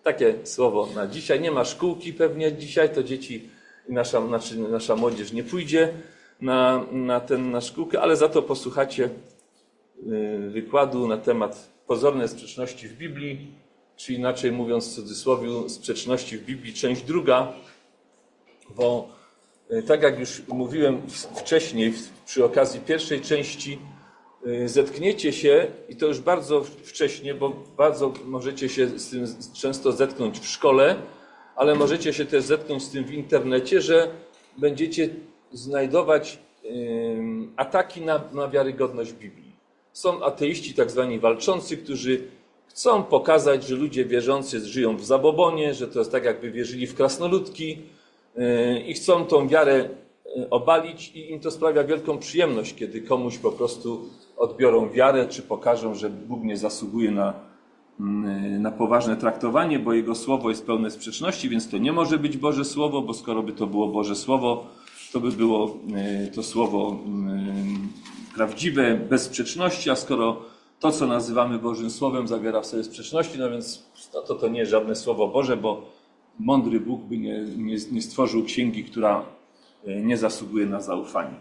Takie słowo na dzisiaj. Nie ma szkółki pewnie dzisiaj, to dzieci i nasza młodzież nie pójdzie na szkółkę, ale za to posłuchacie wykładu na temat pozornej sprzeczności w Biblii, czy inaczej mówiąc w cudzysłowie sprzeczności w Biblii, część druga, bo tak jak już mówiłem wcześniej przy okazji pierwszej części, zetkniecie się, i to już bardzo wcześnie, bo bardzo możecie się z tym często zetknąć w szkole, ale możecie się też zetknąć z tym w internecie, że będziecie znajdować ataki na wiarygodność Biblii. Są ateiści tak zwani walczący, którzy chcą pokazać, że ludzie wierzący żyją w zabobonie, że to jest tak jakby wierzyli w krasnoludki i chcą tą wiarę obalić i im to sprawia wielką przyjemność, kiedy komuś po prostu odbiorą wiarę, czy pokażą, że Bóg nie zasługuje na poważne traktowanie, bo Jego Słowo jest pełne sprzeczności, więc to nie może być Boże Słowo, bo skoro by to było Boże Słowo, to by było to Słowo prawdziwe, bez sprzeczności, a skoro to, co nazywamy Bożym Słowem, zawiera w sobie sprzeczności, no więc to nie jest żadne Słowo Boże, bo mądry Bóg by nie stworzył księgi, która nie zasługuje na zaufanie.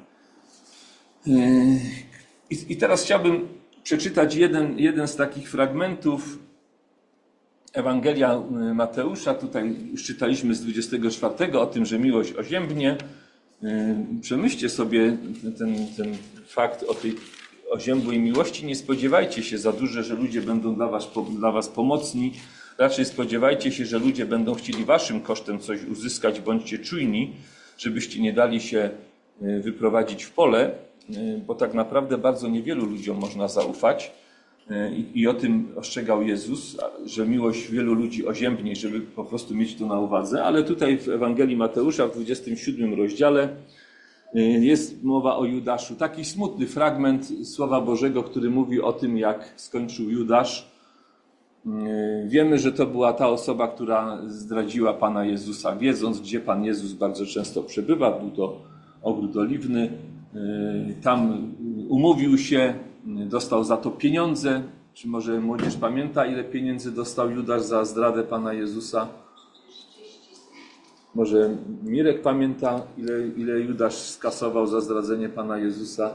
I teraz chciałbym przeczytać jeden z takich fragmentów Ewangelia Mateusza. Tutaj już czytaliśmy z 24 o tym, że miłość oziębnie. Przemyślcie sobie ten fakt o tej oziębłej miłości. Nie spodziewajcie się za dużo, że ludzie będą dla was pomocni. Raczej spodziewajcie się, że ludzie będą chcieli waszym kosztem coś uzyskać. Bądźcie czujni, żebyście nie dali się wyprowadzić w pole, bo tak naprawdę bardzo niewielu ludziom można zaufać. I o tym ostrzegał Jezus, że miłość wielu ludzi oziębnie, żeby po prostu mieć to na uwadze. Ale tutaj w Ewangelii Mateusza w 27 rozdziale jest mowa o Judaszu. Taki smutny fragment Słowa Bożego, który mówi o tym, jak skończył Judasz. Wiemy, że to była ta osoba, która zdradziła Pana Jezusa, wiedząc, gdzie Pan Jezus bardzo często przebywa. Był to Ogród Oliwny. Tam umówił się, dostał za to pieniądze. Czy może młodzież pamięta, ile pieniędzy dostał Judasz za zdradę Pana Jezusa? Może Mirek pamięta, ile Judasz skasował za zdradzenie Pana Jezusa?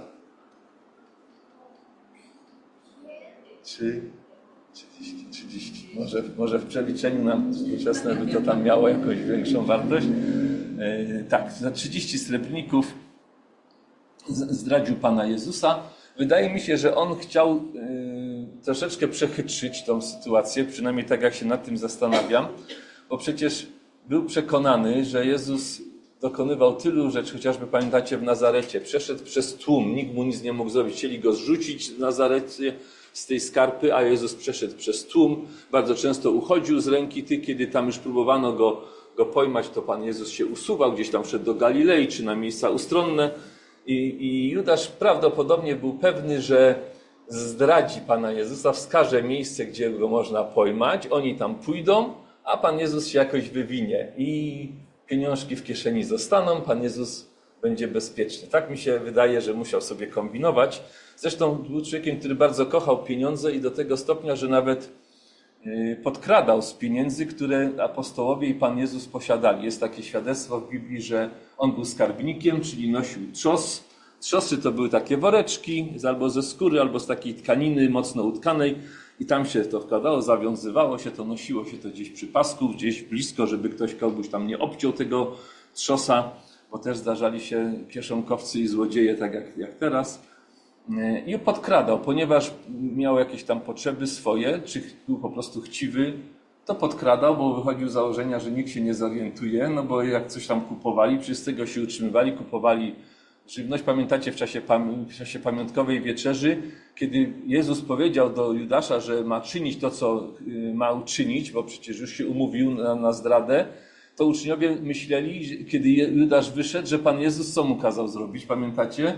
30. Może w przeliczeniu na współczesne by to tam miało jakąś większą wartość. Tak, za 30 srebrników zdradził Pana Jezusa. Wydaje mi się, że on chciał troszeczkę przechytrzyć tą sytuację, przynajmniej tak jak się nad tym zastanawiam, bo przecież był przekonany, że Jezus dokonywał tylu rzeczy, chociażby pamiętacie w Nazarecie, przeszedł przez tłum, nikt mu nic nie mógł zrobić, chcieli go zrzucić w Nazarecie z tej skarpy, a Jezus przeszedł przez tłum, bardzo często uchodził z ręki tych, kiedy tam już próbowano go pojmać, to Pan Jezus się usuwał, gdzieś tam szedł do Galilei, czy na miejsca ustronne i Judasz prawdopodobnie był pewny, że zdradzi Pana Jezusa, wskaże miejsce, gdzie go można pojmać, oni tam pójdą, a Pan Jezus się jakoś wywinie i pieniążki w kieszeni zostaną, Pan Jezus będzie bezpieczny. Tak mi się wydaje, że musiał sobie kombinować. Zresztą był człowiekiem, który bardzo kochał pieniądze i do tego stopnia, że nawet podkradał z pieniędzy, które apostołowie i Pan Jezus posiadali. Jest takie świadectwo w Biblii, że on był skarbnikiem, czyli nosił trzos. Trzosy to były takie woreczki, albo ze skóry, albo z takiej tkaniny mocno utkanej i tam się to wkładało, zawiązywało się to, nosiło się to gdzieś przy pasku, gdzieś blisko, żeby ktoś kogoś tam nie obciął tego trzosa, bo też zdarzali się kieszonkowcy i złodzieje, tak jak teraz. I podkradał, ponieważ miał jakieś tam potrzeby swoje, czy był po prostu chciwy, to podkradał, bo wychodził z założenia, że nikt się nie zorientuje, no bo jak coś tam kupowali, przecież z tego się utrzymywali, kupowali żywność. Pamiętacie w czasie pamiątkowej wieczerzy, kiedy Jezus powiedział do Judasza, że ma czynić to, co ma uczynić, bo przecież już się umówił na zdradę, to uczniowie myśleli, kiedy Judasz wyszedł, że Pan Jezus co mu kazał zrobić, pamiętacie?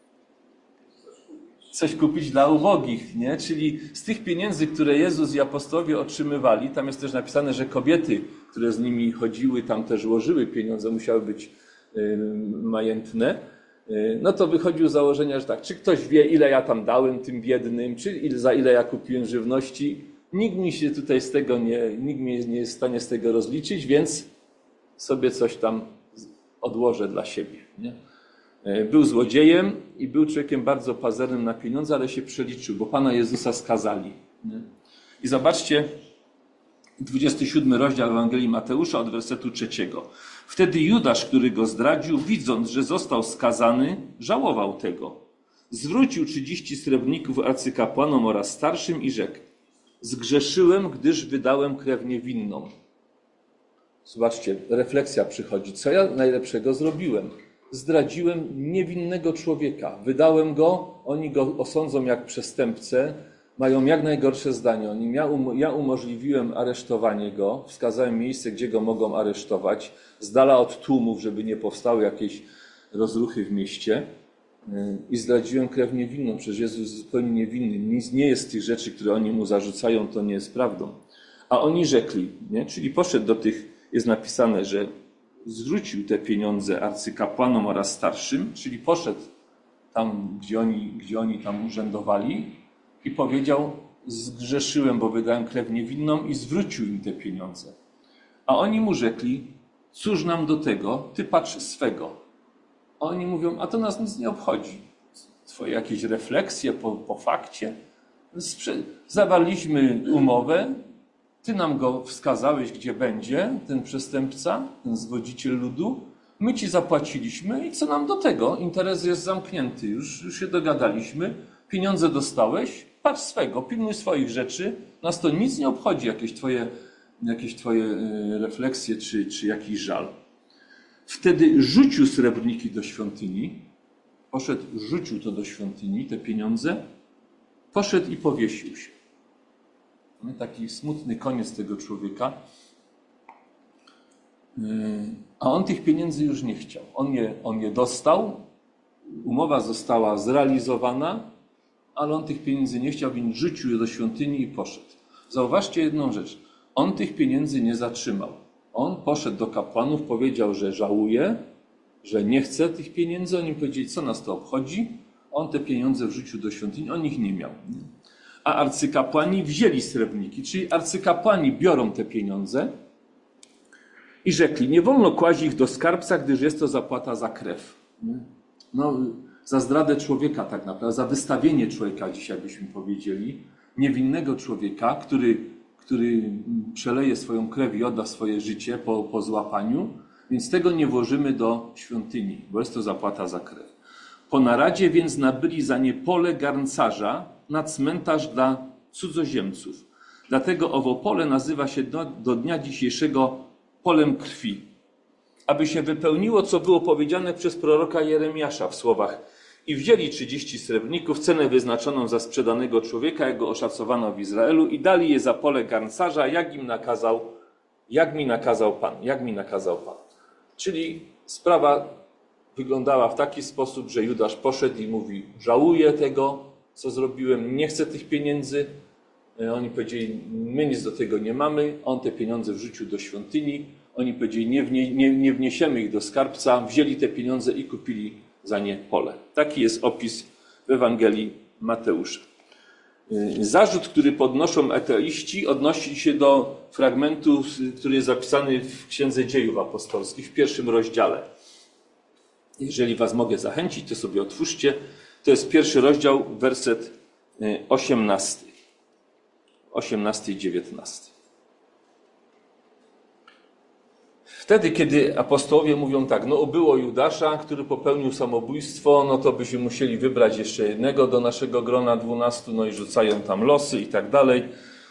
Coś kupić dla ubogich, nie? Czyli z tych pieniędzy, które Jezus i apostołowie otrzymywali, tam jest też napisane, że kobiety, które z nimi chodziły, tam też łożyły pieniądze, musiały być majętne, no to wychodził z założenia, że tak, czy ktoś wie, ile ja tam dałem tym biednym, czy za ile ja kupiłem żywności, nikt mi się tutaj z tego nikt mnie nie jest w stanie z tego rozliczyć, więc sobie coś tam odłożę dla siebie. Nie? Był złodziejem i był człowiekiem bardzo pazernym na pieniądze, ale się przeliczył, bo Pana Jezusa skazali. Nie? I zobaczcie, 27 rozdział Ewangelii Mateusza od wersetu 3. Wtedy Judasz, który go zdradził, widząc, że został skazany, żałował tego. Zwrócił 30 srebrników arcykapłanom oraz starszym i rzekł: zgrzeszyłem, gdyż wydałem krew niewinną. Zobaczcie, refleksja przychodzi. Co ja najlepszego zrobiłem? Zdradziłem niewinnego człowieka. Wydałem go, oni go osądzą jak przestępcę, mają jak najgorsze zdanie o nim. Ja umożliwiłem aresztowanie go, wskazałem miejsce, gdzie go mogą aresztować, z dala od tłumów, żeby nie powstały jakieś rozruchy w mieście. I zdradziłem krew niewinną. Przecież Jezus jest zupełnie niewinny. Nic nie jest z tych rzeczy, które oni mu zarzucają, to nie jest prawdą. A oni rzekli, nie? Czyli poszedł do tych, jest napisane, że zwrócił te pieniądze arcykapłanom oraz starszym, czyli poszedł tam, gdzie oni tam urzędowali i powiedział: zgrzeszyłem, bo wydałem krew niewinną, i zwrócił im te pieniądze. A oni mu rzekli: cóż nam do tego, ty patrz swego. A oni mówią: a to nas nic nie obchodzi. Twoje jakieś refleksje po fakcie. Zawarliśmy umowę, ty nam go wskazałeś, gdzie będzie ten przestępca, ten zwodziciel ludu. My ci zapłaciliśmy i co nam do tego? Interes jest zamknięty, już się dogadaliśmy. Pieniądze dostałeś, patrz swego, pilnuj swoich rzeczy. Nas to nic nie obchodzi, jakieś twoje refleksje czy jakiś żal. Wtedy rzucił srebrniki do świątyni, poszedł, rzucił to do świątyni, te pieniądze, poszedł i powiesił się. Taki smutny koniec tego człowieka. A on tych pieniędzy już nie chciał. On je dostał, umowa została zrealizowana, ale on tych pieniędzy nie chciał, więc rzucił je do świątyni i poszedł. Zauważcie jedną rzecz. On tych pieniędzy nie zatrzymał. On poszedł do kapłanów, powiedział, że żałuje, że nie chce tych pieniędzy. Oni powiedzieli: co nas to obchodzi? On te pieniądze wrzucił do świątyni, on ich nie miał. A arcykapłani wzięli srebrniki, czyli arcykapłani biorą te pieniądze i rzekli: nie wolno kłaść ich do skarbca, gdyż jest to zapłata za krew. No, za zdradę człowieka tak naprawdę, za wystawienie człowieka, dzisiaj byśmy powiedzieli, niewinnego człowieka, który przeleje swoją krew i odda swoje życie po złapaniu, więc tego nie włożymy do świątyni, bo jest to zapłata za krew. Po naradzie więc nabyli za nie pole garncarza na cmentarz dla cudzoziemców. Dlatego owo pole nazywa się do dnia dzisiejszego polem krwi. Aby się wypełniło, co było powiedziane przez proroka Jeremiasza w słowach: i wzięli 30 srebrników, cenę wyznaczoną za sprzedanego człowieka, jak go oszacowano w Izraelu, i dali je za pole garncarza, jak mi nakazał Pan. Czyli sprawa wyglądała w taki sposób, że Judasz poszedł i mówi: żałuję tego, co zrobiłem, nie chcę tych pieniędzy. Oni powiedzieli: my nic do tego nie mamy. On te pieniądze wrzucił do świątyni. Oni powiedzieli: nie wniesiemy ich do skarbca. Wzięli te pieniądze i kupili za nie pole. Taki jest opis w Ewangelii Mateusza. Zarzut, który podnoszą ateiści, odnosi się do fragmentu, który jest zapisany w Księdze Dziejów Apostolskich w 1 rozdziale. Jeżeli was mogę zachęcić, to sobie otwórzcie. To jest 1 rozdział, werset 18 i 19. Wtedy, kiedy apostołowie mówią tak: no ubyło Judasza, który popełnił samobójstwo, no to byśmy musieli wybrać jeszcze jednego do naszego grona 12, no i rzucają tam losy i tak dalej.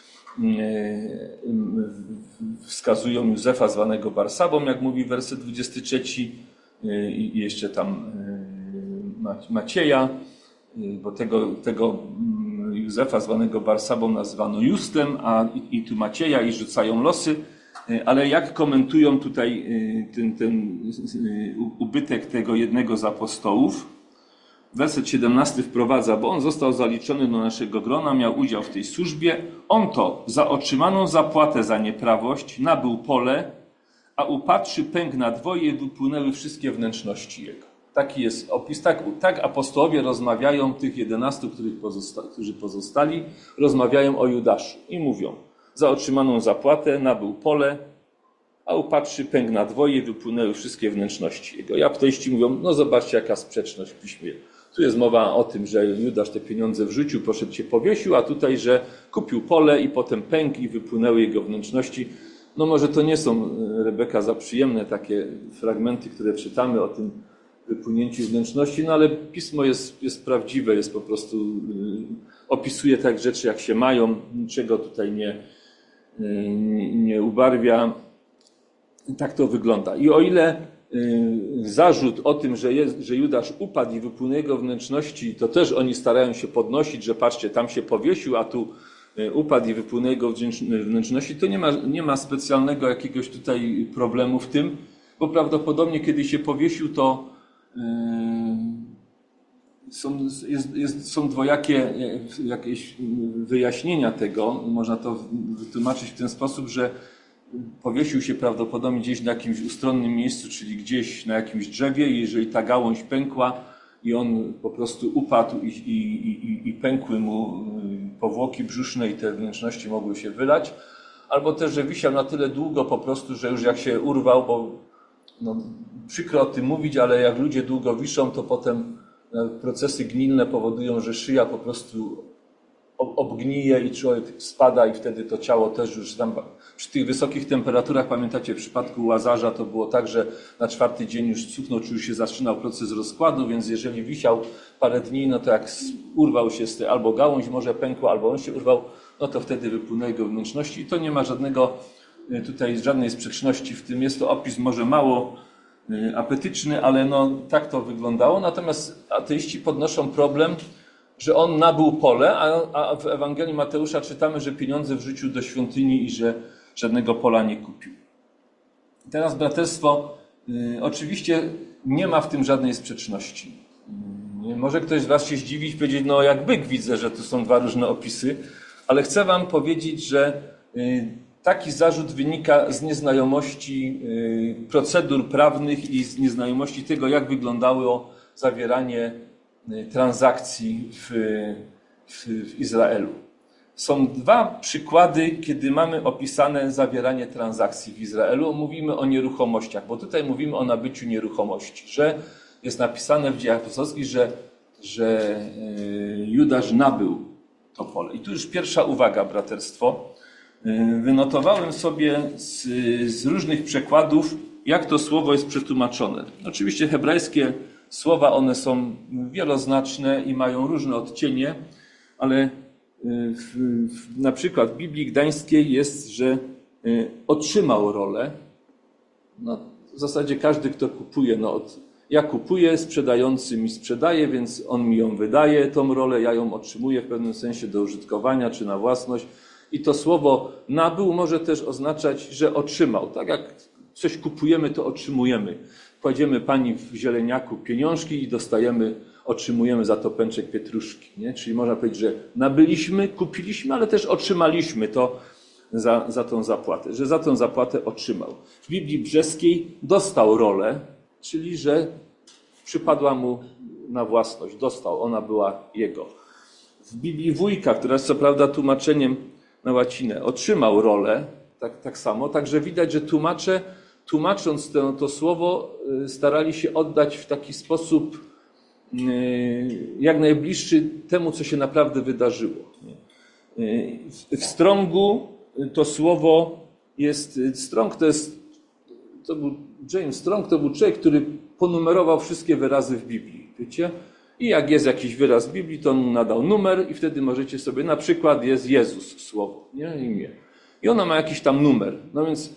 Wskazują Józefa zwanego Barsabą, jak mówi werset 23, i jeszcze tam Macieja, bo tego Józefa zwanego Barsabą nazywano Justem, a i tu Macieja, i rzucają losy. Ale jak komentują tutaj ten ubytek tego jednego z apostołów? Werset 17 wprowadza: bo on został zaliczony do naszego grona, miał udział w tej służbie. On to za otrzymaną zapłatę za nieprawość nabył pole, a upadłszy pękł na dwoje i wypłynęły wszystkie wnętrzności jego. Taki jest opis. Tak apostołowie rozmawiają, tych 11, którzy pozostali, rozmawiają o Judaszu i mówią: za otrzymaną zapłatę nabył pole, a upatrzy pęk na dwoje i wypłynęły wszystkie wnętrzności jego. I apostoliści mówią: no zobaczcie, jaka sprzeczność w piśmie. Tu jest mowa o tym, że Judasz te pieniądze wrzucił, poszedł się powiesił, a tutaj, że kupił pole i potem pęk i wypłynęły jego wnętrzności. No może to nie są, Rebeka, za przyjemne takie fragmenty, które czytamy o tym wypłynięciu wnętrzności, no ale pismo jest prawdziwe, jest po prostu, opisuje tak rzeczy, jak się mają, niczego tutaj nie ubarwia. Tak to wygląda. I o ile zarzut o tym, że Judasz upadł i wypłynęły jego wnętrzności, to też oni starają się podnosić, że patrzcie, tam się powiesił, a tu upadł i wypłynęły jego wnętrzności, to nie ma specjalnego jakiegoś tutaj problemu w tym, bo prawdopodobnie kiedy się powiesił, to są dwojakie jakieś wyjaśnienia tego. Można to wytłumaczyć w ten sposób, że powiesił się prawdopodobnie gdzieś na jakimś ustronnym miejscu, czyli gdzieś na jakimś drzewie, i jeżeli ta gałąź pękła i on po prostu upadł i pękły mu powłoki brzuszne i te wnętrzności mogły się wylać, albo też, że wisiał na tyle długo po prostu, że już jak się urwał, bo no, przykro o tym mówić, ale jak ludzie długo wiszą, to potem procesy gnilne powodują, że szyja po prostu obgnije i człowiek spada i wtedy to ciało też już tam przy tych wysokich temperaturach, pamiętacie, w przypadku Łazarza to było tak, że na 4. dzień już cuchnął, czy już się zaczynał proces rozkładu, więc jeżeli wisiał parę dni, no to jak urwał się z tej albo gałąź może pękła, albo on się urwał, no to wtedy wypłynęły jego wnętrzności i to nie ma żadnej sprzeczności w tym. Jest to opis może mało apetyczny, ale no tak to wyglądało. Natomiast ateiści podnoszą problem, że on nabył pole, a w Ewangelii Mateusza czytamy, że pieniądze wrzucił do świątyni i że żadnego pola nie kupił. Teraz, braterstwo, oczywiście nie ma w tym żadnej sprzeczności. Może ktoś z was się zdziwić i powiedzieć, no jak byk widzę, że tu są dwa różne opisy, ale chcę wam powiedzieć, że taki zarzut wynika z nieznajomości procedur prawnych i z nieznajomości tego, jak wyglądało zawieranie transakcji w Izraelu. Są dwa przykłady, kiedy mamy opisane zawieranie transakcji w Izraelu. Mówimy o nieruchomościach, bo tutaj mówimy o nabyciu nieruchomości, że jest napisane w Dziejach Apostolskich, że Judasz nabył to pole. I tu już pierwsza uwaga, braterstwo. Wynotowałem sobie z różnych przekładów, jak to słowo jest przetłumaczone. Oczywiście hebrajskie słowa, one są wieloznaczne i mają różne odcienie, ale na przykład w Biblii Gdańskiej jest, że otrzymał rolę. No, w zasadzie każdy, kto kupuje, ja kupuję, sprzedający mi sprzedaje, więc on mi ją wydaje, tą rolę, ja ją otrzymuję w pewnym sensie do użytkowania czy na własność. I to słowo nabył może też oznaczać, że otrzymał. Tak jak coś kupujemy, to otrzymujemy. Kładziemy pani w zieleniaku pieniążki i otrzymujemy za to pęczek pietruszki. Nie? Czyli można powiedzieć, że nabyliśmy, kupiliśmy, ale też otrzymaliśmy to za tą zapłatę, że za tą zapłatę otrzymał. W Biblii Brzeskiej dostał rolę, czyli że przypadła mu na własność, dostał, ona była jego. W Biblii Wójka, która jest co prawda tłumaczeniem na łacinę, otrzymał rolę, tak samo, także widać, że tłumacze, tłumacząc to słowo, starali się oddać w taki sposób jak najbliższy temu, co się naprawdę wydarzyło. W Strongu to słowo jest, Strong to był James Strong, to był człowiek, który ponumerował wszystkie wyrazy w Biblii, wiecie? I jak jest jakiś wyraz w Biblii, to on mu nadał numer i wtedy możecie sobie, na przykład jest Jezus słowo, nie? Imię. I ono ma jakiś tam numer. No więc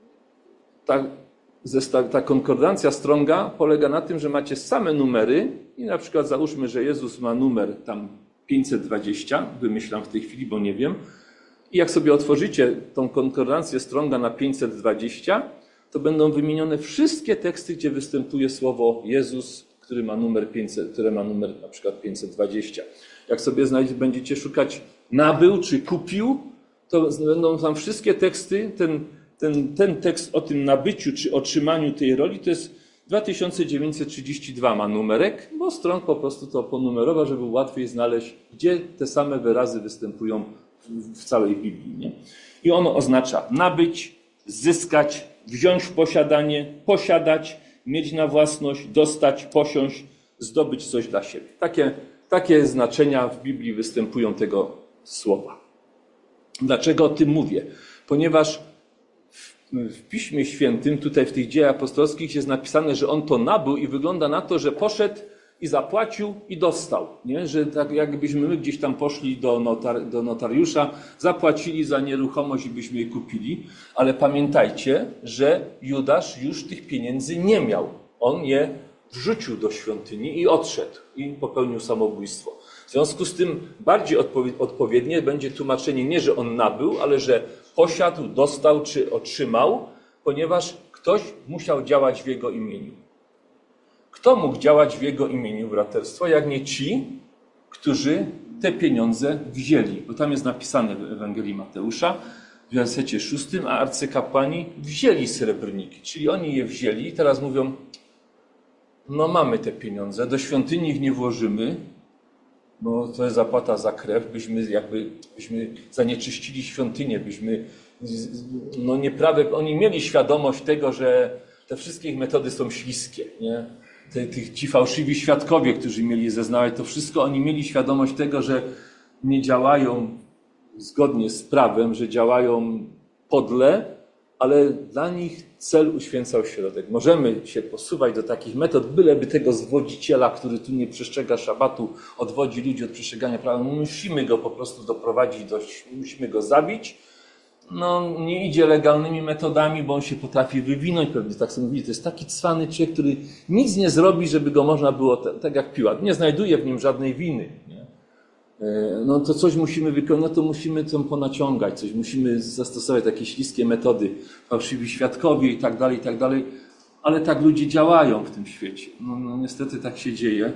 ta konkordancja Stronga polega na tym, że macie same numery i na przykład załóżmy, że Jezus ma numer tam 520, wymyślam w tej chwili, bo nie wiem. I jak sobie otworzycie tą konkordancję Stronga na 520, to będą wymienione wszystkie teksty, gdzie występuje słowo Jezus, które ma numer na przykład 520. Jak sobie będziecie szukać nabył czy kupił, to będą tam wszystkie teksty, ten tekst o tym nabyciu czy otrzymaniu tej roli, to jest 2932 ma numerek, bo Strong po prostu to ponumerował, żeby łatwiej znaleźć, gdzie te same wyrazy występują w całej Biblii. Nie? I ono oznacza nabyć, zyskać, wziąć w posiadanie, posiadać, mieć na własność, dostać, posiąść, zdobyć coś dla siebie. Takie znaczenia w Biblii występują tego słowa. Dlaczego o tym mówię? Ponieważ w Piśmie Świętym, tutaj w tych dziejach apostolskich jest napisane, że on to nabył i wygląda na to, że poszedł i zapłacił i dostał. Nie? Że tak jakbyśmy my gdzieś tam poszli do notariusza, zapłacili za nieruchomość i byśmy jej kupili. Ale pamiętajcie, że Judasz już tych pieniędzy nie miał. On je wrzucił do świątyni i odszedł i popełnił samobójstwo. W związku z tym bardziej odpowiednie będzie tłumaczenie nie, że on nabył, ale że posiadł, dostał czy otrzymał, ponieważ ktoś musiał działać w jego imieniu. Kto mógł działać w jego imieniu, braterstwo, jak nie ci, którzy te pieniądze wzięli? Bo tam jest napisane w Ewangelii Mateusza, w wersecie 6, a arcykapłani wzięli srebrniki, czyli oni je wzięli i teraz mówią, no mamy te pieniądze, do świątyni ich nie włożymy, bo to jest zapłata za krew, byśmy zanieczyścili świątynię, oni mieli świadomość tego, że te wszystkie ich metody są śliskie, nie? Ci fałszywi świadkowie, którzy mieli zeznawać, to wszystko oni mieli świadomość tego, że nie działają zgodnie z prawem, że działają podle, ale dla nich cel uświęcał środek. Możemy się posuwać do takich metod, byleby tego zwodziciela, który tu nie przestrzega szabatu, odwodzi ludzi od przestrzegania prawa. Musimy go po prostu doprowadzić, musimy go zabić. No, nie idzie legalnymi metodami, bo on się potrafi wywinąć. Pewnie tak sobie mówili, to jest taki cwany człowiek, który nic nie zrobi, żeby go można było, tak jak Piłat, nie znajduje w nim żadnej winy. Nie? No to coś musimy wykonać, no to musimy to ponaciągać, coś musimy zastosować takie śliskie metody, fałszywi świadkowie i tak dalej, ale tak ludzie działają w tym świecie. No niestety tak się dzieje.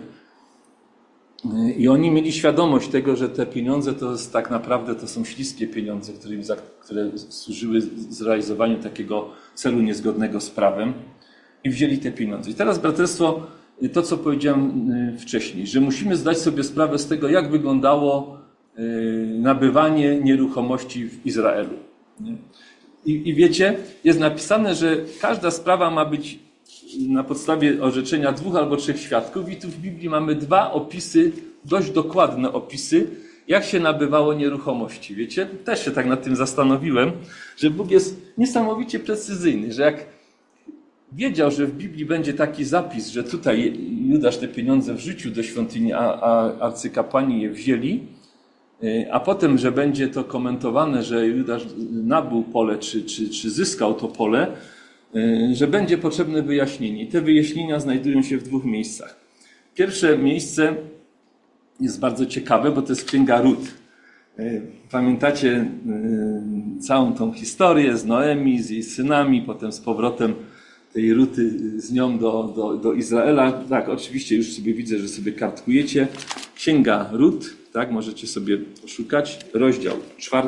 I oni mieli świadomość tego, że te pieniądze to jest tak naprawdę to są śliskie pieniądze, które służyły zrealizowaniu takiego celu niezgodnego z prawem i wzięli te pieniądze. I teraz, braterstwo, to co powiedziałem wcześniej, że musimy zdać sobie sprawę z tego, jak wyglądało nabywanie nieruchomości w Izraelu. I wiecie, jest napisane, że każda sprawa ma być na podstawie orzeczenia 2 albo 3 świadków i tu w Biblii mamy 2 opisy, dość dokładne opisy, jak się nabywało nieruchomości. Wiecie, też się tak nad tym zastanowiłem, że Bóg jest niesamowicie precyzyjny, że jak wiedział, że w Biblii będzie taki zapis, że tutaj Judasz te pieniądze wrzucił do świątyni, a arcykapłani je wzięli, a potem, że będzie to komentowane, że Judasz nabył pole, czy zyskał to pole, że będzie potrzebne wyjaśnienie. I te wyjaśnienia znajdują się w 2 miejscach. Pierwsze miejsce jest bardzo ciekawe, bo to jest Księga Rut. Pamiętacie całą tą historię z Noemi, z jej synami, potem z powrotem tej Ruty z nią do Izraela. Tak, oczywiście już sobie widzę, że sobie kartkujecie. Księga Rut, tak, możecie sobie poszukać. Rozdział 4.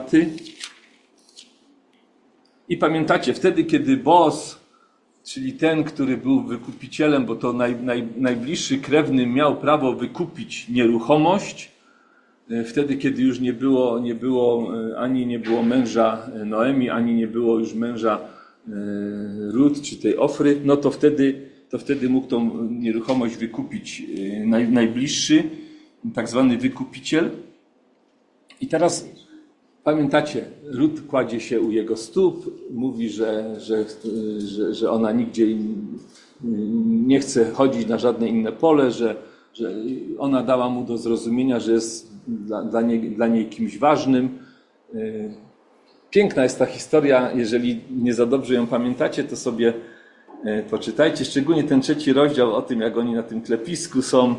I pamiętacie, wtedy kiedy Boaz, czyli ten, który był wykupicielem, bo to najbliższy krewny miał prawo wykupić nieruchomość, wtedy kiedy już ani nie było męża Noemi, ani nie było już męża Rut, czy tej Ofry, no to wtedy mógł tą nieruchomość wykupić najbliższy, tak zwany wykupiciel. I teraz pamiętacie, Rut kładzie się u jego stóp, mówi, że ona nigdzie nie chce chodzić na żadne inne pole, że ona dała mu do zrozumienia, że jest dla niej kimś ważnym. Piękna jest ta historia, jeżeli nie za dobrze ją pamiętacie, to sobie poczytajcie, szczególnie ten 3 rozdział o tym, jak oni na tym klepisku są.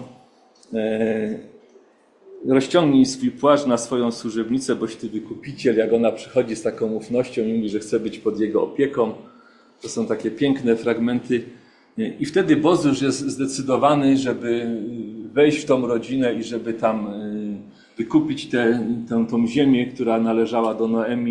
Rozciągnij swój płaszcz na swoją służebnicę, boś ty wykupiciel, jak ona przychodzi z taką ufnością i mówi, że chce być pod jego opieką. To są takie piękne fragmenty. I wtedy Boaz już jest zdecydowany, żeby wejść w tą rodzinę i żeby tam wykupić tą ziemię, która należała do Noemi.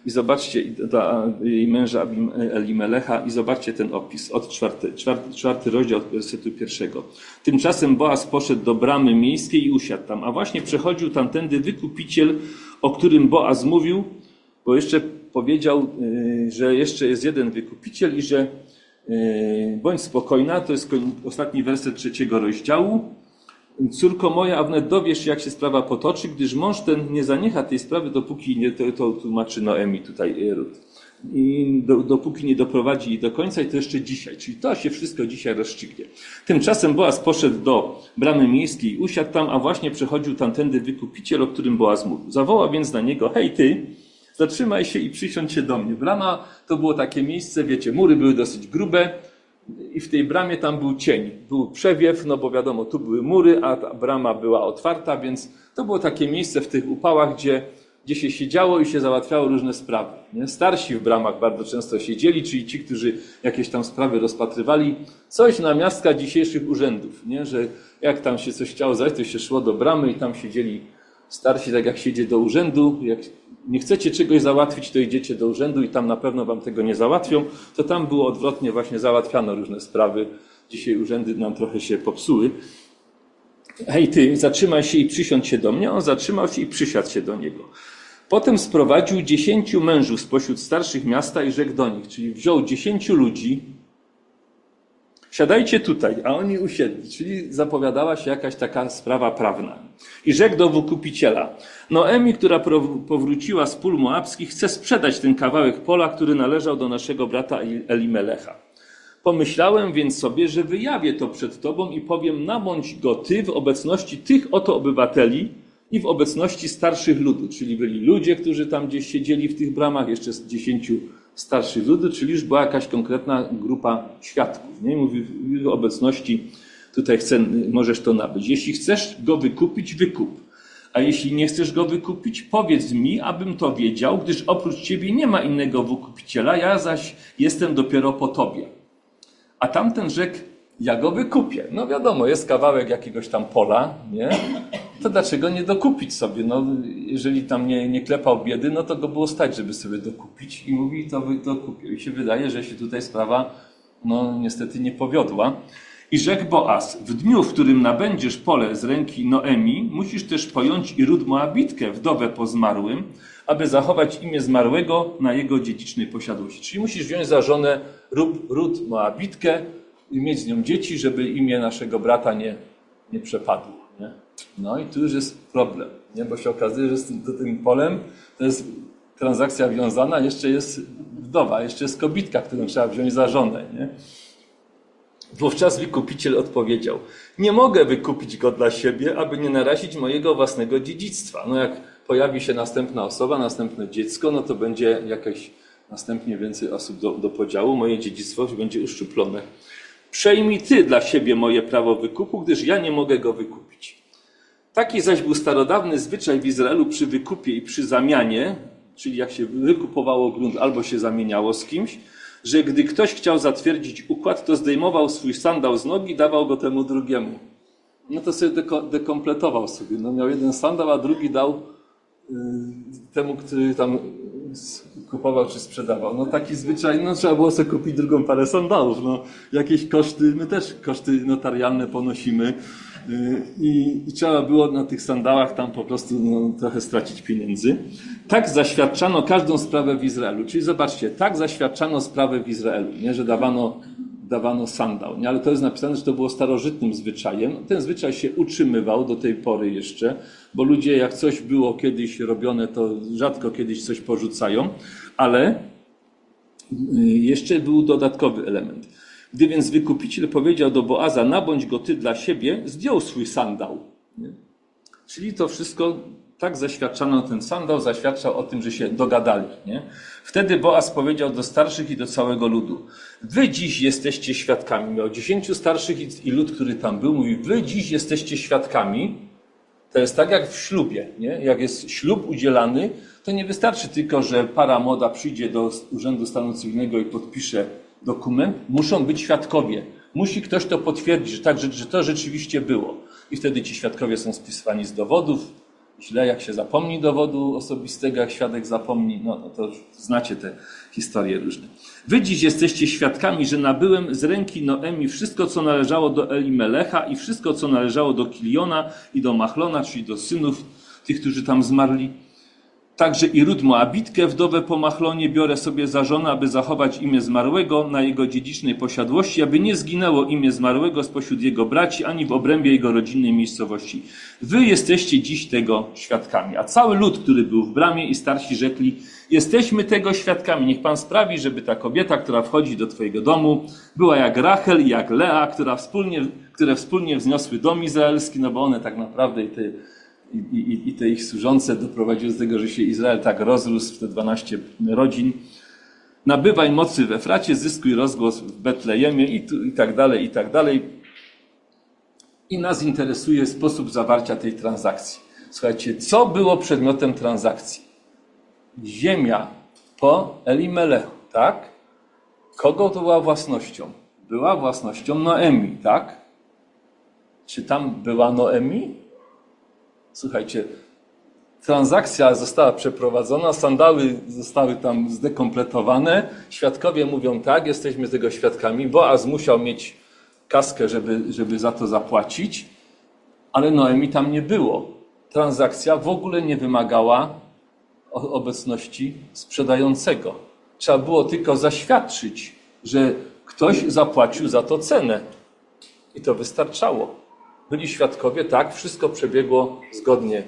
I zobaczcie jej męża Elimelecha i zobaczcie ten opis od czwarty rozdział od wersetu 1. Tymczasem Boaz poszedł do bramy miejskiej i usiadł tam, a właśnie przechodził tamtędy wykupiciel, o którym Boaz mówił, bo jeszcze powiedział, że jeszcze jest jeden wykupiciel i że bądź spokojna, to jest ostatni werset 3 rozdziału. Córko moja, a wnet dowiesz się, jak się sprawa potoczy, gdyż mąż ten nie zaniecha tej sprawy, dopóki nie, to tłumaczy Noemi tutaj Rut, i dopóki nie doprowadzi jej do końca, i to jeszcze dzisiaj, czyli to się wszystko dzisiaj rozstrzygnie. Tymczasem Boaz poszedł do bramy miejskiej i usiadł tam, a właśnie przechodził tamtędy wykupiciel, o którym Boaz mówił. Zawołał więc na niego: hej ty, zatrzymaj się i przysiądź się do mnie. Brama to było takie miejsce, wiecie, mury były dosyć grube, i w tej bramie tam był cień, był przewiew, no bo wiadomo, tu były mury, a ta brama była otwarta, więc to było takie miejsce w tych upałach, gdzie się siedziało i się załatwiało różne sprawy. Nie? Starsi w bramach bardzo często siedzieli, czyli ci, którzy jakieś tam sprawy rozpatrywali. Coś na miastka dzisiejszych urzędów, nie? Że jak tam się coś chciało zająć, to się szło do bramy i tam siedzieli starsi, tak jak się idzie do urzędu. Jak nie chcecie czegoś załatwić, to idziecie do urzędu i tam na pewno wam tego nie załatwią. To tam było odwrotnie, właśnie załatwiano różne sprawy. Dzisiaj urzędy nam trochę się popsuły. Hej ty, zatrzymaj się i przysiądź się do mnie. On zatrzymał się i przysiadł się do niego. Potem sprowadził 10 mężów spośród starszych miasta i rzekł do nich, czyli wziął 10 ludzi, siadajcie tutaj, a oni usiedli, czyli zapowiadała się jakaś taka sprawa prawna. I rzekł do wykupiciela: Noemi, która powróciła z pól moabskich, chce sprzedać ten kawałek pola, który należał do naszego brata Elimelecha. Pomyślałem więc sobie, że wyjawię to przed tobą i powiem: nabądź go ty w obecności tych oto obywateli i w obecności starszych ludu, czyli byli ludzie, którzy tam gdzieś siedzieli w tych bramach, jeszcze z 10 starszych ludu, czyli już była jakaś konkretna grupa świadków. Nie? Mówi, w obecności tutaj możesz to nabyć. Jeśli chcesz go wykupić, wykup. A jeśli nie chcesz go wykupić, powiedz mi, abym to wiedział, gdyż oprócz ciebie nie ma innego wykupiciela, ja zaś jestem dopiero po tobie. A tamten rzekł: ja go wykupię. No wiadomo, jest kawałek jakiegoś tam pola, nie? To dlaczego nie dokupić sobie? No, jeżeli tam nie klepał biedy, no to go było stać, żeby sobie dokupić. I mówi, to dokupił. I się wydaje, że się tutaj sprawa, no niestety nie powiodła. I rzekł Boaz: w dniu, w którym nabędziesz pole z ręki Noemi, musisz też pojąć i Rut Moabitkę, wdowę po zmarłym, aby zachować imię zmarłego na jego dziedzicznej posiadłości. Czyli musisz wziąć za żonę Rut Moabitkę i mieć z nią dzieci, żeby imię naszego brata nie przepadło. Nie? No i tu już jest problem, nie? Bo się okazuje, że z tym polem to jest transakcja wiązana, jeszcze jest wdowa, jeszcze jest kobitka, którą trzeba wziąć za żonę. Nie? Wówczas wykupiciel odpowiedział: nie mogę wykupić go dla siebie, aby nie narazić mojego własnego dziedzictwa. No jak pojawi się następna osoba, następne dziecko, no to będzie jakieś następnie więcej osób do podziału, moje dziedzictwo będzie uszczuplone. Przejmij ty dla siebie moje prawo wykupu, gdyż ja nie mogę go wykupić. Taki zaś był starodawny zwyczaj w Izraelu przy wykupie i przy zamianie, czyli jak się wykupowało grunt albo się zamieniało z kimś, że gdy ktoś chciał zatwierdzić układ, to zdejmował swój sandał z nogi i dawał go temu drugiemu. No to sobie dekompletował sobie. No miał jeden sandał, a drugi dał temu, który tam kupował czy sprzedawał. No taki zwyczaj, no trzeba było sobie kupić drugą parę sandałów. No jakieś koszty, my też koszty notarialne ponosimy i trzeba było na tych sandałach tam po prostu trochę stracić pieniędzy. Tak zaświadczano każdą sprawę w Izraelu. Czyli zobaczcie, tak zaświadczano sprawę w Izraelu, nie, że dawano sandał. Nie? Ale to jest napisane, że to było starożytnym zwyczajem. Ten zwyczaj się utrzymywał do tej pory jeszcze, bo ludzie, jak coś było kiedyś robione, to rzadko kiedyś coś porzucają, ale jeszcze był dodatkowy element. Gdy więc wykupiciel powiedział do Boaza: nabądź go ty dla siebie, zdjął swój sandał. Nie? Czyli to wszystko tak zaświadczano, ten sandał zaświadczał o tym, że się dogadali. Nie? Wtedy Boaz powiedział do starszych i do całego ludu: wy dziś jesteście świadkami. Miał 10 starszych i lud, który tam był, mówi: wy dziś jesteście świadkami. To jest tak jak w ślubie. Nie? Jak jest ślub udzielany, to nie wystarczy tylko, że para młoda przyjdzie do Urzędu Stanu Cywilnego i podpisze dokument. Muszą być świadkowie. Musi ktoś to potwierdzić, że to rzeczywiście było. I wtedy ci świadkowie są spisywani z dowodów, źle, jak się zapomni dowodu osobistego, jak świadek zapomni, no to znacie te historie różne. Wy dziś jesteście świadkami, że nabyłem z ręki Noemi wszystko, co należało do Elimelecha i wszystko, co należało do Kiliona i do Machlona, czyli do synów tych, którzy tam zmarli. Także i Rut Moabitkę, wdowę po Machlonie, biorę sobie za żonę, aby zachować imię zmarłego na jego dziedzicznej posiadłości, aby nie zginęło imię zmarłego spośród jego braci, ani w obrębie jego rodzinnej miejscowości. Wy jesteście dziś tego świadkami. A cały lud, który był w bramie i starsi rzekli, jesteśmy tego świadkami. Niech Pan sprawi, żeby ta kobieta, która wchodzi do Twojego domu, była jak Rachel i jak Lea, które wspólnie wzniosły dom izraelski, no bo one tak naprawdę i te ich służące doprowadziły do tego, że się Izrael tak rozrósł w te 12 rodzin. Nabywaj mocy w Efracie, zyskuj rozgłos w Betlejemie i tak dalej, i tak dalej. I nas interesuje sposób zawarcia tej transakcji. Słuchajcie, co było przedmiotem transakcji? Ziemia po Elimelechu, tak? Kogo to była własnością? Była własnością Noemi, tak? Czy tam była Noemi? Słuchajcie, transakcja została przeprowadzona, sandały zostały tam zdekompletowane, świadkowie mówią tak, jesteśmy tego świadkami, Boaz musiał mieć kaskę, żeby za to zapłacić, ale Noemi tam nie było. Transakcja w ogóle nie wymagała obecności sprzedającego. Trzeba było tylko zaświadczyć, że ktoś zapłacił za to cenę i to wystarczało. Byli świadkowie, tak, wszystko przebiegło zgodnie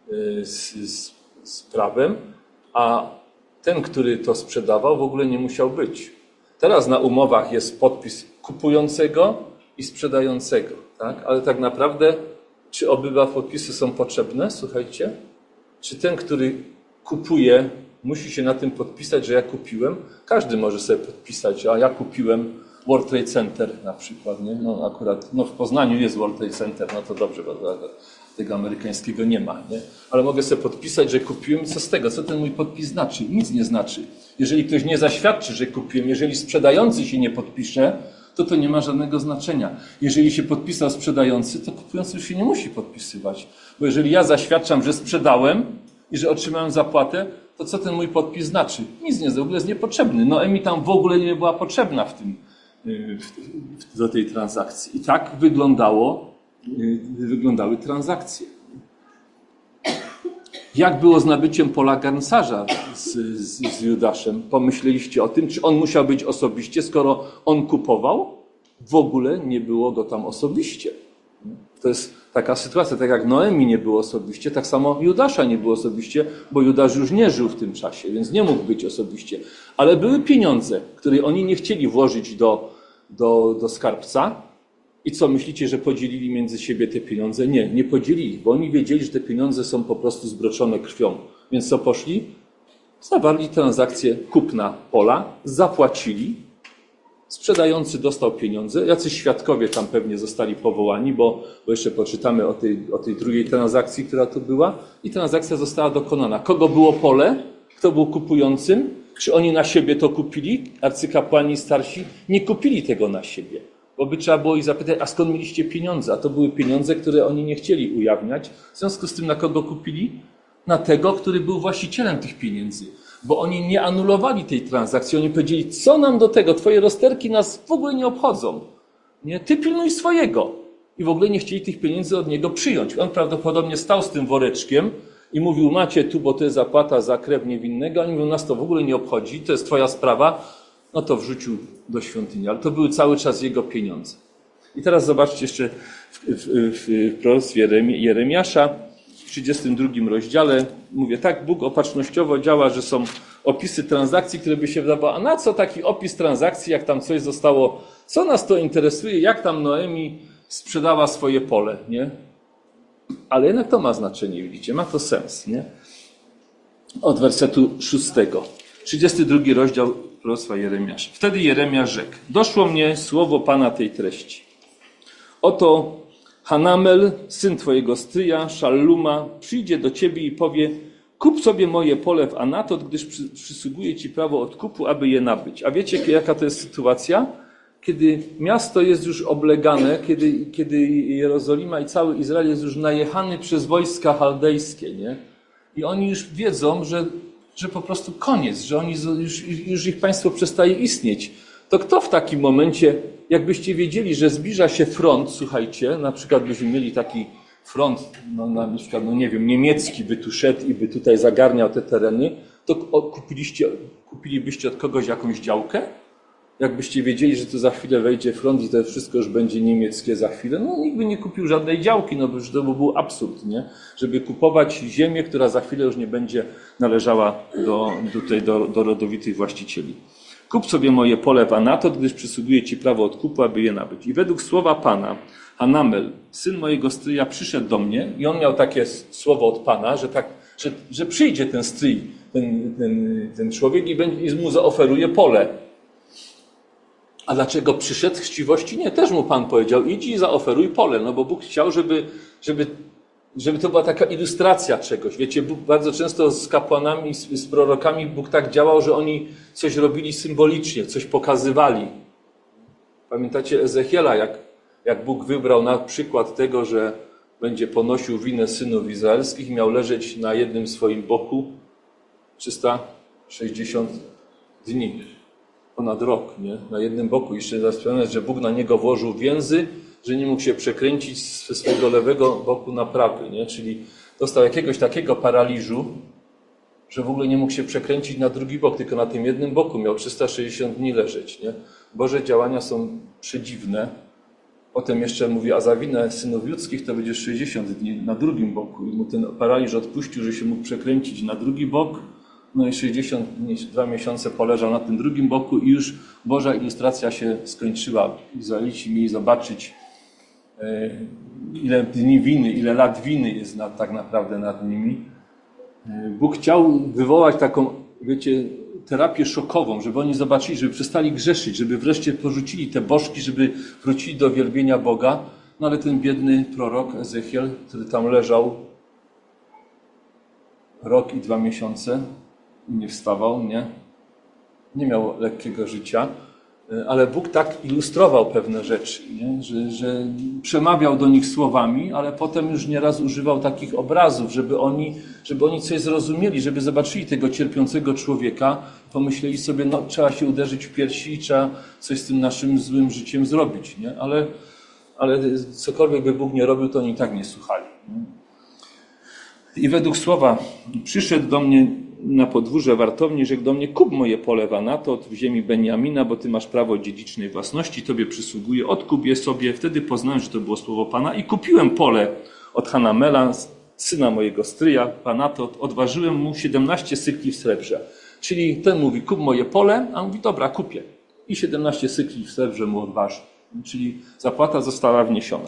z prawem, a ten, który to sprzedawał, w ogóle nie musiał być. Teraz na umowach jest podpis kupującego i sprzedającego, tak? Ale tak naprawdę, czy oba podpisy są potrzebne? Słuchajcie, czy ten, który kupuje, musi się na tym podpisać, że ja kupiłem? Każdy może sobie podpisać, a ja kupiłem World Trade Center na przykład, nie? No akurat, w Poznaniu jest World Trade Center, no to dobrze, bo tego amerykańskiego nie ma, nie? Ale mogę sobie podpisać, że kupiłem i co z tego? Co ten mój podpis znaczy? Nic nie znaczy. Jeżeli ktoś nie zaświadczy, że kupiłem, jeżeli sprzedający się nie podpisze, to nie ma żadnego znaczenia. Jeżeli się podpisał sprzedający, to kupujący już się nie musi podpisywać. Bo jeżeli ja zaświadczam, że sprzedałem i że otrzymałem zapłatę, to co ten mój podpis znaczy? Nic nie, w ogóle jest niepotrzebny. Noemi tam w ogóle nie była potrzebna do tej transakcji. I tak wyglądały transakcje. Jak było z nabyciem pola garncarza z Judaszem? Pomyśleliście o tym, czy on musiał być osobiście, skoro on kupował? W ogóle nie było go tam osobiście. To jest taka sytuacja, tak jak Noemi nie było osobiście, tak samo Judasza nie było osobiście, bo Judasz już nie żył w tym czasie, więc nie mógł być osobiście. Ale były pieniądze, które oni nie chcieli włożyć do skarbca. I co, myślicie, że podzielili między siebie te pieniądze? Nie, nie podzielili, bo oni wiedzieli, że te pieniądze są po prostu zbroczone krwią. Więc co poszli? Zawarli transakcję kupna pola, zapłacili, sprzedający dostał pieniądze, jacyś świadkowie tam pewnie zostali powołani, bo jeszcze poczytamy o tej drugiej transakcji, która tu była, i transakcja została dokonana. Kogo było pole? Kto był kupującym? Czy oni na siebie to kupili? Arcykapłani starsi nie kupili tego na siebie. Bo by trzeba było ich zapytać, a skąd mieliście pieniądze? A to były pieniądze, które oni nie chcieli ujawniać. W związku z tym na kogo kupili? Na tego, który był właścicielem tych pieniędzy. Bo oni nie anulowali tej transakcji. Oni powiedzieli, co nam do tego? Twoje rozterki nas w ogóle nie obchodzą. Nie? Ty pilnuj swojego. I w ogóle nie chcieli tych pieniędzy od niego przyjąć. On prawdopodobnie stał z tym woreczkiem i mówił, macie tu, bo to jest zapłata za krew niewinnego. Oni mówią, nas to w ogóle nie obchodzi, to jest twoja sprawa. No to wrzucił do świątyni, ale to były cały czas jego pieniądze. I teraz zobaczcie jeszcze w proroctwie Jeremiasza, w 32 rozdziale, mówię, tak, Bóg opatrznościowo działa, że są opisy transakcji, które by się wydawało, a na co taki opis transakcji, jak tam coś zostało, co nas to interesuje, jak tam Noemi sprzedała swoje pole, nie? Ale jednak to ma znaczenie, widzicie, ma to sens, nie? Od wersetu 6. 32 rozdział proroctwa Jeremiasza. Wtedy Jeremiasz rzekł, doszło mnie słowo Pana tej treści. Oto Hanamel, syn twojego stryja, Szalluma, przyjdzie do ciebie i powie, kup sobie moje pole w Anatot, gdyż przysługuje ci prawo odkupu, aby je nabyć. A wiecie, jaka to jest sytuacja? kiedy miasto jest już oblegane, kiedy Jerozolima i cały Izrael jest już najechany przez wojska chaldejskie, nie? I oni już wiedzą, że po prostu koniec, że już ich państwo przestaje istnieć. To kto w takim momencie, jakbyście wiedzieli, że zbliża się front, słuchajcie, na przykład byśmy mieli taki front, na przykład, nie wiem, niemiecki by tu szedł i by tutaj zagarniał te tereny, to kupilibyście od kogoś jakąś działkę? Jakbyście wiedzieli, że to za chwilę wejdzie front i to wszystko już będzie niemieckie za chwilę, no nikt by nie kupił żadnej działki, no bo to by był absurd, nie? Żeby kupować ziemię, która za chwilę już nie będzie należała do rodowitych właścicieli. Kup sobie moje pole w Anatot, gdyż przysługuje ci prawo odkupu, aby je nabyć. I według słowa Pana, Hanamel, syn mojego stryja, przyszedł do mnie i on miał takie słowo od Pana, że przyjdzie ten stryj, ten człowiek i mu zaoferuje pole. A dlaczego przyszedł? Chciwości? Nie, też mu Pan powiedział, idź i zaoferuj pole, no bo Bóg chciał, żeby to była taka ilustracja czegoś. Wiecie, Bóg bardzo często z kapłanami, z prorokami Bóg tak działał, że oni coś robili symbolicznie, coś pokazywali. Pamiętacie Ezechiela, jak Bóg wybrał na przykład tego, że będzie ponosił winę synów izraelskich i miał leżeć na jednym swoim boku 360 dni. Ponad rok, nie? Na jednym boku. Jeszcze raz wspomnieć, że Bóg na niego włożył więzy, że nie mógł się przekręcić ze swojego lewego boku na prawy, nie? Czyli dostał jakiegoś takiego paraliżu, że w ogóle nie mógł się przekręcić na drugi bok, tylko na tym jednym boku miał 360 dni leżeć, nie? Boże działania są przedziwne. Potem jeszcze mówi, a za winę synów ludzkich to będzie 60 dni na drugim boku. I mu ten paraliż odpuścił, że się mógł przekręcić na drugi bok. No i 62 miesiące poleżał na tym drugim boku i już Boża ilustracja się skończyła. Izraelici mieli zobaczyć, ile dni winy, ile lat winy jest tak naprawdę nad nimi. Bóg chciał wywołać taką, wiecie, terapię szokową, żeby oni zobaczyli, żeby przestali grzeszyć, żeby wreszcie porzucili te bożki, żeby wrócili do wielbienia Boga. No ale ten biedny prorok Ezechiel, który tam leżał rok i 2 miesiące, nie wstawał, nie miał lekkiego życia, ale Bóg tak ilustrował pewne rzeczy, nie? Że przemawiał do nich słowami, ale potem już nieraz używał takich obrazów, żeby oni coś zrozumieli, żeby zobaczyli tego cierpiącego człowieka, pomyśleli sobie, no trzeba się uderzyć w piersi i trzeba coś z tym naszym złym życiem zrobić, nie? Ale cokolwiek by Bóg nie robił, to oni tak nie słuchali. Nie? I według słowa przyszedł do mnie na podwórze wartowni, rzekł do mnie, kup moje pole w Anatot w ziemi Benjamina, bo ty masz prawo dziedzicznej własności, tobie przysługuje, odkup je sobie. Wtedy poznałem, że to było słowo Pana i kupiłem pole od Hanamela, syna mojego stryja, w Anatot. Odważyłem mu 17 sykli w srebrze. Czyli ten mówi, kup moje pole, a on mówi, dobra, kupię. I 17 sykli w srebrze mu odważy. Czyli zapłata została wniesiona.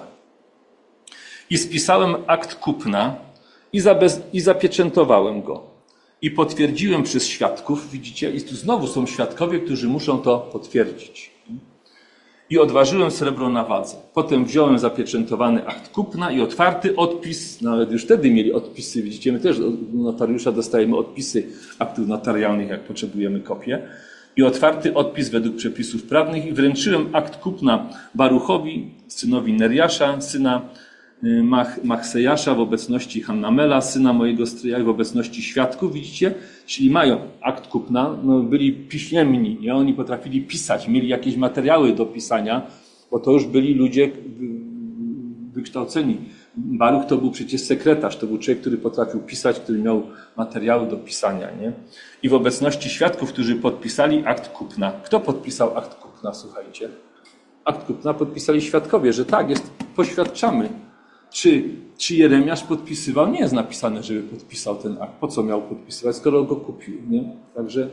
I spisałem akt kupna i zapieczętowałem go. I potwierdziłem przez świadków, widzicie, i tu znowu są świadkowie, którzy muszą to potwierdzić. I odważyłem srebro na wadze. Potem wziąłem zapieczętowany akt kupna i otwarty odpis, nawet już wtedy mieli odpisy, widzicie, my też od notariusza dostajemy odpisy aktów notarialnych, jak potrzebujemy kopię. I otwarty odpis według przepisów prawnych i wręczyłem akt kupna Baruchowi, synowi Neriasza, syna Machsejasza w obecności Hanamela, syna mojego stryja, w obecności świadków, widzicie? Czyli mają akt kupna, no byli piśmienni, nie? Oni potrafili pisać, mieli jakieś materiały do pisania, bo to już byli ludzie wykształceni. Baruch to był przecież sekretarz, to był człowiek, który potrafił pisać, który miał materiały do pisania, nie? I w obecności świadków, którzy podpisali akt kupna. Kto podpisał akt kupna, słuchajcie? Akt kupna podpisali świadkowie, że tak, poświadczamy. Czy Jeremiasz podpisywał? Nie jest napisane, żeby podpisał ten akt. Po co miał podpisywać, skoro go kupił, nie? Także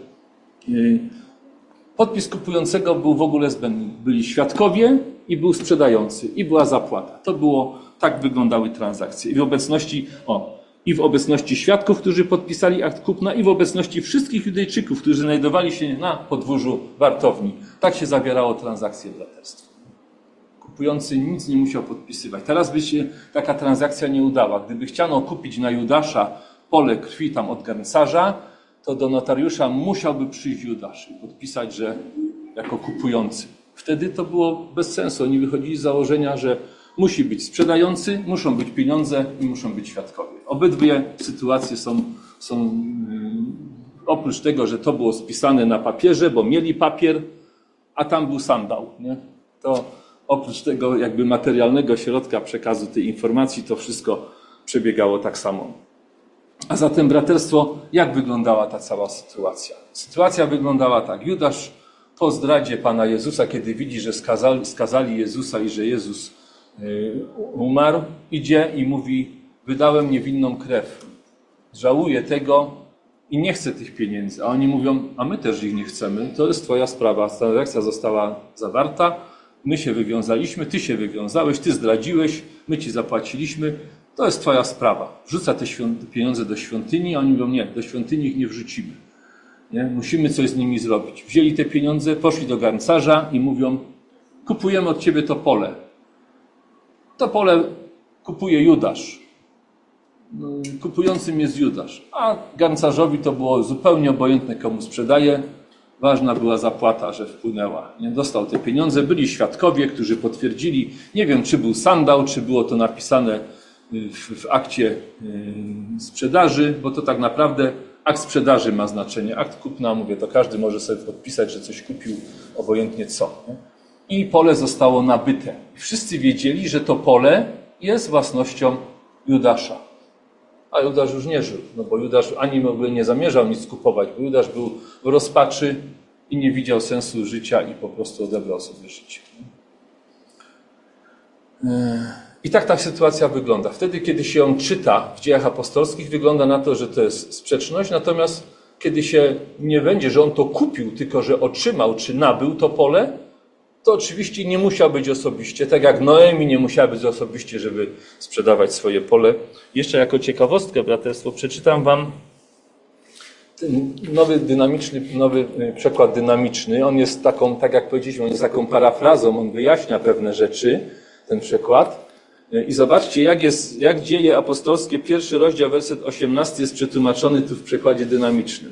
podpis kupującego był w ogóle zbędny. Byli świadkowie i był sprzedający i była zapłata. Tak wyglądały transakcje. I w obecności świadków, którzy podpisali akt kupna i w obecności wszystkich Judejczyków, którzy znajdowali się na podwórzu wartowni. Tak się zawierało transakcje braterstwa. Kupujący nic nie musiał podpisywać. Teraz by się taka transakcja nie udała. Gdyby chciano kupić na Judasza pole krwi tam od garncarza, to do notariusza musiałby przyjść Judasz i podpisać, że jako kupujący. Wtedy to było bez sensu. Oni wychodzili z założenia, że musi być sprzedający, muszą być pieniądze i muszą być świadkowie. Obydwie sytuacje są oprócz tego, że to było spisane na papierze, bo mieli papier, a tam był sandał, nie? To oprócz tego jakby materialnego środka przekazu tej informacji, to wszystko przebiegało tak samo. A zatem, braterstwo, jak wyglądała ta cała sytuacja? Sytuacja wyglądała tak. Judasz po zdradzie Pana Jezusa, kiedy widzi, że skazali Jezusa i że Jezus umarł, idzie i mówi: wydałem niewinną krew. Żałuję tego i nie chcę tych pieniędzy. A oni mówią: a my też ich nie chcemy. To jest twoja sprawa. Transakcja została zawarta. My się wywiązaliśmy, ty się wywiązałeś, ty zdradziłeś, my ci zapłaciliśmy. To jest twoja sprawa. Wrzuca te pieniądze do świątyni, a oni mówią: nie, do świątyni ich nie wrzucimy. Nie? Musimy coś z nimi zrobić. Wzięli te pieniądze, poszli do garncarza i mówią: kupujemy od ciebie to pole. To pole kupuje Judasz. Kupującym jest Judasz. A garncarzowi to było zupełnie obojętne, komu sprzedaje. Ważna była zapłata, że wpłynęła. Nie dostał te pieniądze. Byli świadkowie, którzy potwierdzili. Nie wiem, czy był sandał, czy było to napisane w akcie sprzedaży, bo to tak naprawdę akt sprzedaży ma znaczenie. Akt kupna, mówię, to każdy może sobie podpisać, że coś kupił, obojętnie co. Nie? I pole zostało nabyte. Wszyscy wiedzieli, że to pole jest własnością Judasza. A Judasz już nie żył, no bo Judasz ani w ogóle nie zamierzał nic kupować, bo Judasz był w rozpaczy i nie widział sensu życia i po prostu odebrał sobie życie. I tak ta sytuacja wygląda. Wtedy, kiedy się ją czyta w Dziejach Apostolskich, wygląda na to, że to jest sprzeczność, natomiast kiedy się nie będzie, że on to kupił, tylko że otrzymał czy nabył to pole, to oczywiście nie musiał być osobiście, tak jak Noemi nie musiała być osobiście, żeby sprzedawać swoje pole. Jeszcze jako ciekawostkę, braterstwo, przeczytam wam ten nowy przekład dynamiczny. On jest taką, tak jak powiedzieliśmy, on jest taką parafrazą, on wyjaśnia pewne rzeczy, ten przekład. I zobaczcie, jak Dzieje Apostolskie, 1 rozdział, werset 18 jest przetłumaczony tu w przekładzie dynamicznym.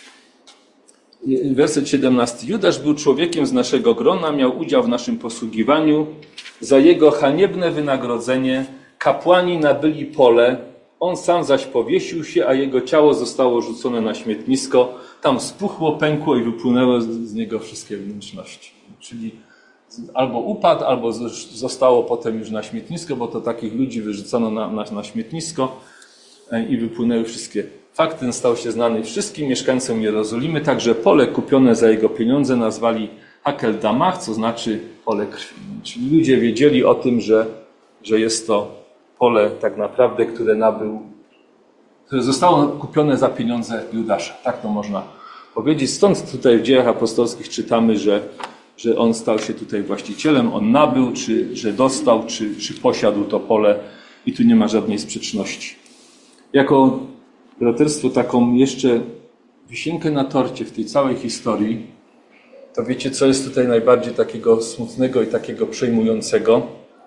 Werset 17. Judasz był człowiekiem z naszego grona, miał udział w naszym posługiwaniu. Za jego haniebne wynagrodzenie kapłani nabyli pole, on sam zaś powiesił się, a jego ciało zostało rzucone na śmietnisko. Tam spuchło, pękło i wypłynęło z niego wszystkie wnętrzności. Czyli albo upadł, albo zostało potem już na śmietnisko, bo to takich ludzi wyrzucono na śmietnisko i wypłynęły wszystkie. Fakt ten stał się znany wszystkim mieszkańcom Jerozolimy, także pole kupione za jego pieniądze nazwali Hakel Damach, co znaczy pole krwi. Czyli ludzie wiedzieli o tym, że jest to pole tak naprawdę, które zostało kupione za pieniądze Judasza. Tak to można powiedzieć. Stąd tutaj w Dziejach Apostolskich czytamy, że on stał się tutaj właścicielem, on nabył, czy że dostał, czy posiadł to pole i tu nie ma żadnej sprzeczności. Jako braterstwo, taką jeszcze wisienkę na torcie w tej całej historii, to wiecie, co jest tutaj najbardziej takiego smutnego i takiego przejmującego?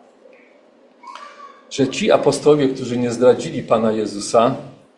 Że ci apostołowie, którzy nie zdradzili Pana Jezusa,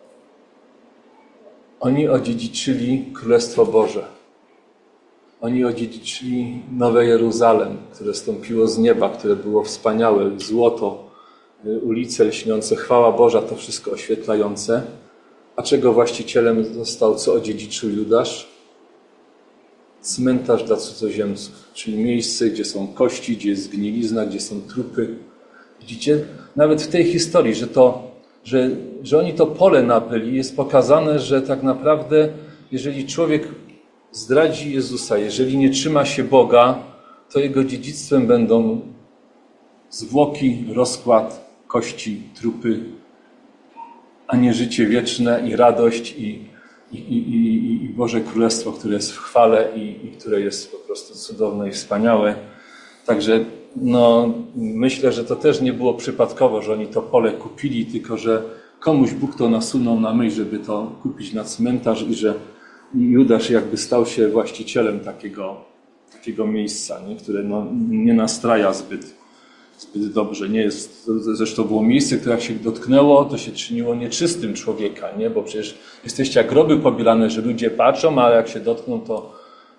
oni odziedziczyli Królestwo Boże. Oni odziedziczyli Nowe Jeruzalem, które stąpiło z nieba, które było wspaniałe, złoto, ulice lśniące, chwała Boża, to wszystko oświetlające. A czego właścicielem został, co odziedziczył Judasz? Cmentarz dla cudzoziemców, czyli miejsce, gdzie są kości, gdzie jest zgnilizna, gdzie są trupy. Widzicie? Nawet w tej historii, że oni to pole nabyli, jest pokazane, że tak naprawdę, jeżeli człowiek zdradzi Jezusa, jeżeli nie trzyma się Boga, to jego dziedzictwem będą zwłoki, rozkład, kości, trupy, a nie życie wieczne i radość i Boże Królestwo, które jest w chwale i które jest po prostu cudowne i wspaniałe. Także myślę, że to też nie było przypadkowo, że oni to pole kupili, tylko że komuś Bóg to nasunął na myśl, żeby to kupić na cmentarz i że Judasz jakby stał się właścicielem takiego miejsca, nie? Które nie nastraja zbyt dobrze. Nie jest, zresztą było miejsce, które jak się dotknęło, to się czyniło nieczystym człowieka, nie? Bo przecież jesteście jak groby pobielane, że ludzie patrzą, ale jak się dotkną,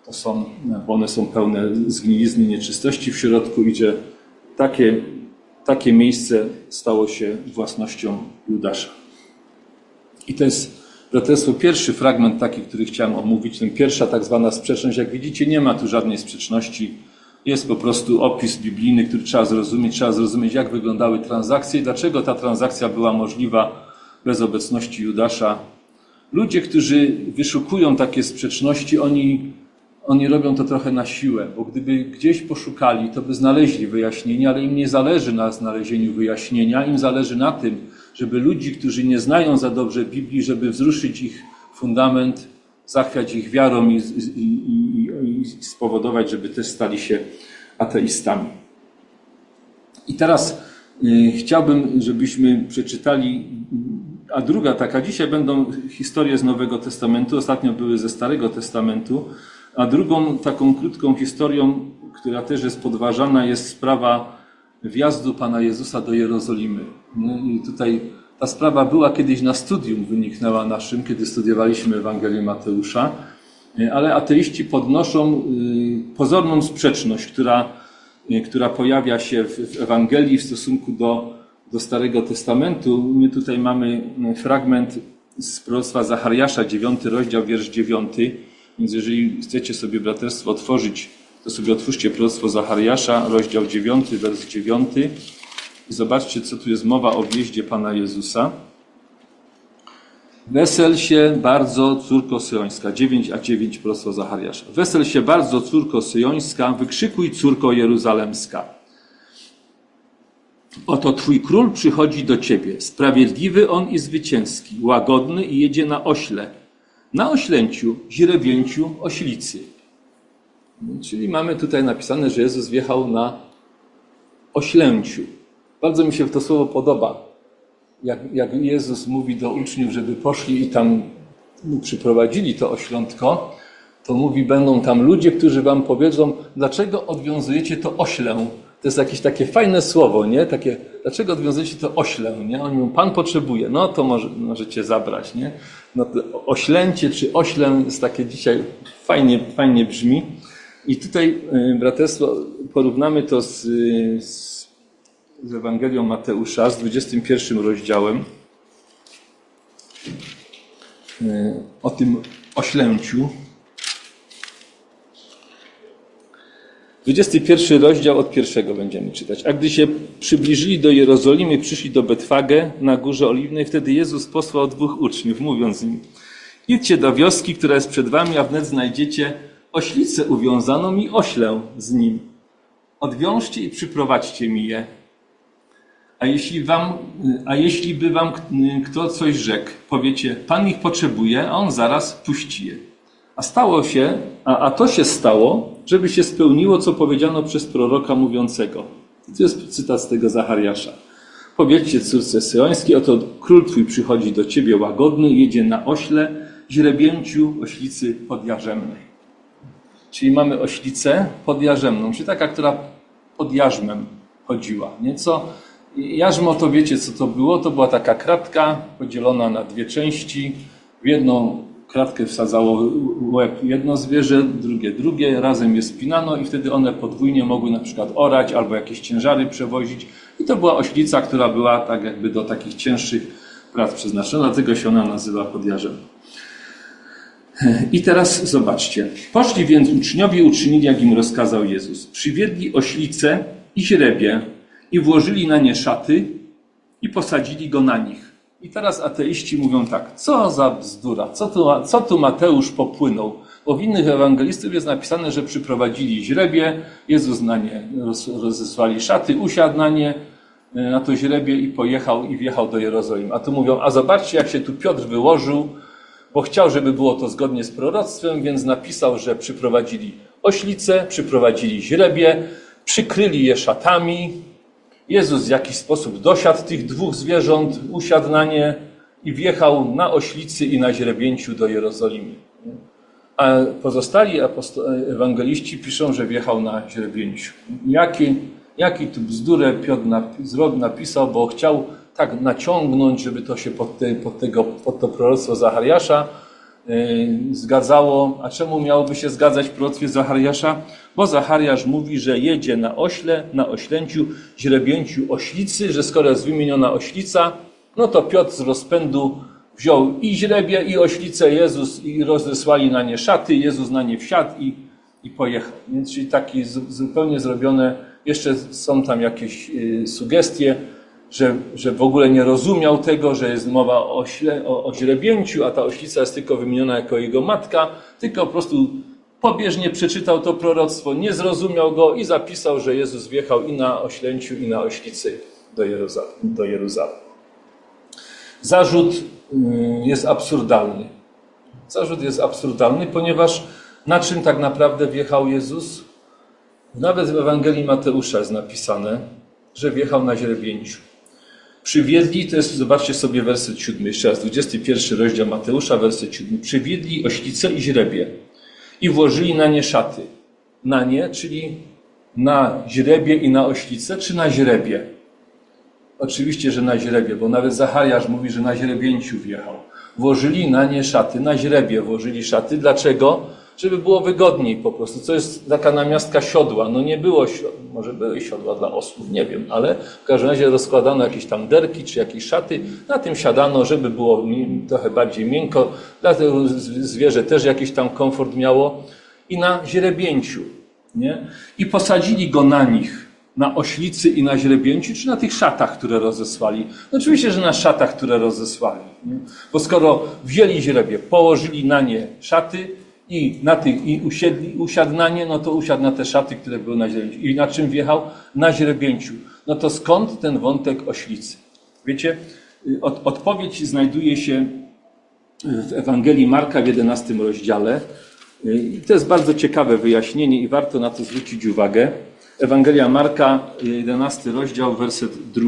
bo one są pełne zgnilizny, nieczystości w środku i że takie miejsce stało się własnością Judasza. I to jest, braterstwo, pierwszy fragment taki, który chciałem omówić, ten pierwsza tak zwana sprzeczność. Jak widzicie, nie ma tu żadnej sprzeczności. Jest po prostu opis biblijny, który trzeba zrozumieć, jak wyglądały transakcje i dlaczego ta transakcja była możliwa bez obecności Judasza. Ludzie, którzy wyszukują takie sprzeczności, oni robią to trochę na siłę, bo gdyby gdzieś poszukali, to by znaleźli wyjaśnienie, ale im nie zależy na znalezieniu wyjaśnienia, im zależy na tym, żeby ludzi, którzy nie znają za dobrze Biblii, żeby wzruszyć ich fundament, zachwiać ich wiarą i spowodować, żeby też stali się ateistami. I teraz chciałbym, żebyśmy przeczytali, a druga taka, dzisiaj będą historie z Nowego Testamentu, ostatnio były ze Starego Testamentu, a drugą taką krótką historią, która też jest podważana, jest sprawa wjazdu Pana Jezusa do Jerozolimy. I tutaj ta sprawa była kiedyś na studium, wyniknęła naszym, kiedy studiowaliśmy Ewangelię Mateusza, ale ateiści podnoszą pozorną sprzeczność, która pojawia się w Ewangelii w stosunku do Starego Testamentu. My tutaj mamy fragment z proroctwa Zachariasza, 9 rozdział, wiersz 9. Więc jeżeli chcecie sobie, braterstwo, otworzyć, to sobie otwórzcie proroctwo Zachariasza, rozdział 9, wers 9 i zobaczcie, co tu jest mowa o wjeździe Pana Jezusa. Wesel się bardzo, córko syjońska. 9:9 proroctwo Zachariasza. Wesel się bardzo, córko syjońska, wykrzykuj, córko jeruzalemska. Oto Twój król przychodzi do Ciebie, sprawiedliwy on i zwycięski, łagodny i jedzie na ośle, na oślęciu, źrebięciu, oślicy. Czyli mamy tutaj napisane, że Jezus wjechał na oślęciu. Bardzo mi się to słowo podoba. Jak Jezus mówi do uczniów, żeby poszli i tam przyprowadzili to oślątko, to mówi, będą tam ludzie, którzy wam powiedzą, dlaczego odwiązujecie to oślę. To jest jakieś takie fajne słowo, nie? Takie, dlaczego odwiązujecie to oślę, nie? Oni mówią, Pan potrzebuje, no to możecie zabrać, nie? No to oślęcie czy oślę jest takie dzisiaj fajnie brzmi. I tutaj, braterstwo, porównamy to z Ewangelią Mateusza, z 21 rozdziałem, o tym oślęciu. 21 rozdział od 1 będziemy czytać. A gdy się przybliżyli do Jerozolimy, przyszli do Betfagę na Górze Oliwnej, wtedy Jezus posłał 2 uczniów, mówiąc im, idźcie do wioski, która jest przed wami, a wnet znajdziecie oślicę uwiązaną i oślę z nim. Odwiążcie i przyprowadźcie mi je. A jeśli by wam kto coś rzekł, powiecie, Pan ich potrzebuje, a on zaraz puści je. A to się stało, żeby się spełniło, co powiedziano przez proroka mówiącego. To jest cytat z tego Zachariasza. Powiedzcie córce syjońskiej, oto król twój przychodzi do ciebie łagodny, jedzie na ośle, źrebięciu, oślicy podjarzemnej. Czyli mamy oślicę podjarzemną, czyli taka, która pod jarzmem chodziła. Nieco jarzmo to wiecie, co to było? To była taka kratka podzielona na 2 części. W jedną kratkę wsadzało łeb jedno zwierzę, drugie, razem je spinano i wtedy one podwójnie mogły na przykład orać albo jakieś ciężary przewozić. I to była oślica, która była tak jakby do takich cięższych prac przeznaczona, dlatego się ona nazywa podjarzem. I teraz zobaczcie. Poszli więc uczniowie i uczynili, jak im rozkazał Jezus. Przywiedli oślicę i źrebie i włożyli na nie szaty i posadzili go na nich. I teraz ateiści mówią tak, co za bzdura, co tu Mateusz popłynął? Bo w innych ewangelistów jest napisane, że przyprowadzili źrebie, Jezus na nie rozesłali szaty, usiadł na to źrebie i wjechał do Jerozolimy. A tu mówią, a zobaczcie, jak się tu Piotr wyłożył, bo chciał, żeby było to zgodnie z proroctwem, więc napisał, że przyprowadzili oślicę, przyprowadzili źrebie, przykryli je szatami. Jezus w jakiś sposób dosiadł tych 2 zwierząt, usiadł na nie i wjechał na oślicy i na źrebięciu do Jerozolimy. A pozostali ewangeliści piszą, że wjechał na źrebięciu. Jaki tu bzdurę Piotr napisał, bo chciał tak naciągnąć, żeby to się pod to proroctwo Zachariasza zgadzało. A czemu miałoby się zgadzać proroctwie Zachariasza? Bo Zachariasz mówi, że jedzie na ośle, na oślęciu, źrebięciu oślicy, że skoro jest wymieniona oślica, no to Piotr z rozpędu wziął i źrebie, i oślicę Jezus i rozesłali na nie szaty, Jezus na nie wsiadł i pojechał. Więc czyli takie zupełnie zrobione, jeszcze są tam jakieś sugestie, że w ogóle nie rozumiał tego, że jest mowa o źrebięciu, a ta oślica jest tylko wymieniona jako jego matka, tylko po prostu pobieżnie przeczytał to proroctwo, nie zrozumiał go i zapisał, że Jezus wjechał i na oślęciu, i na oślicy do Jeruzalem. Zarzut jest absurdalny. Zarzut jest absurdalny, ponieważ na czym tak naprawdę wjechał Jezus? Nawet w Ewangelii Mateusza jest napisane, że wjechał na źrebięciu. Przywiedli, to jest, zobaczcie sobie werset 7, jeszcze raz, 21 rozdział Mateusza, werset 7. Przywiedli oślicę i źrebie i włożyli na nie szaty. Na nie, czyli na źrebie i na oślicę, czy na źrebie? Oczywiście, że na źrebie, bo nawet Zachariasz mówi, że na źrebięciu wjechał. Włożyli na nie szaty, na źrebie włożyli szaty. Dlaczego? Żeby było wygodniej po prostu. To jest taka namiastka siodła. No nie było, może były siodła dla osłów, nie wiem, ale w każdym razie rozkładano jakieś tam derki czy jakieś szaty. Na tym siadano, żeby było trochę bardziej miękko. Dla tego zwierzę też jakiś tam komfort miało. I na źrebięciu, nie? I posadzili go na nich, na oślicy i na źrebięciu, czy na tych szatach, które rozesłali? No oczywiście, że na szatach, które rozesłali. Nie? Bo skoro wzięli źrebie, położyli na nie szaty, i usiadł na nie, no to usiadł na te szaty, które były na źrebięciu. I na czym wjechał? Na źrebięciu. No to skąd ten wątek oślicy? Wiecie, odpowiedź znajduje się w Ewangelii Marka w 11 rozdziale. I to jest bardzo ciekawe wyjaśnienie i warto na to zwrócić uwagę. Ewangelia Marka, 11 rozdział, werset 2.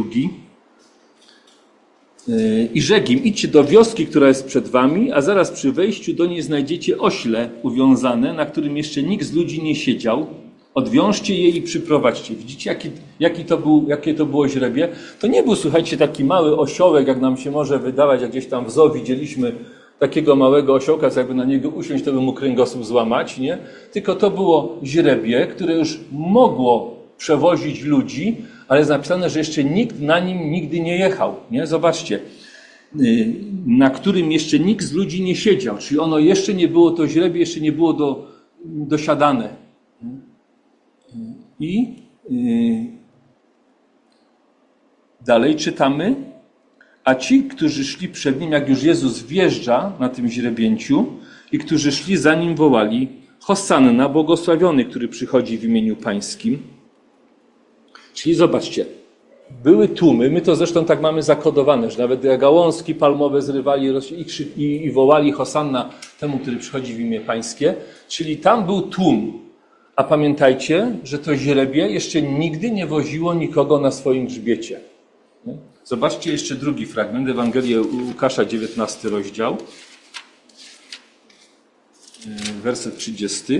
I rzekł im, idźcie do wioski, która jest przed wami, a zaraz przy wejściu do niej znajdziecie ośle uwiązane, na którym jeszcze nikt z ludzi nie siedział. Odwiążcie je i przyprowadźcie. Widzicie, jakie to było źrebie? To nie był, słuchajcie, taki mały osiołek, jak nam się może wydawać, jak gdzieś tam w zoo widzieliśmy takiego małego osiołka, co jakby na niego usiąść, to by mu kręgosłup złamać, nie? Tylko to było źrebie, które już mogło przewozić ludzi, ale jest napisane, że jeszcze nikt na nim nigdy nie jechał. Nie? Zobaczcie, na którym jeszcze nikt z ludzi nie siedział, czyli ono jeszcze nie było, to źrebie jeszcze nie było dosiadane. I dalej czytamy, a ci, którzy szli przed nim, jak już Jezus wjeżdża na tym źrebięciu i którzy szli za nim, wołali: Hosanna, błogosławiony, który przychodzi w imieniu Pańskim. Czyli zobaczcie, były tłumy, my to zresztą tak mamy zakodowane, że nawet gałązki palmowe zrywali i wołali Hosanna temu, który przychodzi w imię Pańskie. Czyli tam był tłum. A pamiętajcie, że to źrebie jeszcze nigdy nie woziło nikogo na swoim grzbiecie. Zobaczcie jeszcze drugi fragment, Ewangelię Łukasza, 19 rozdział, werset 30.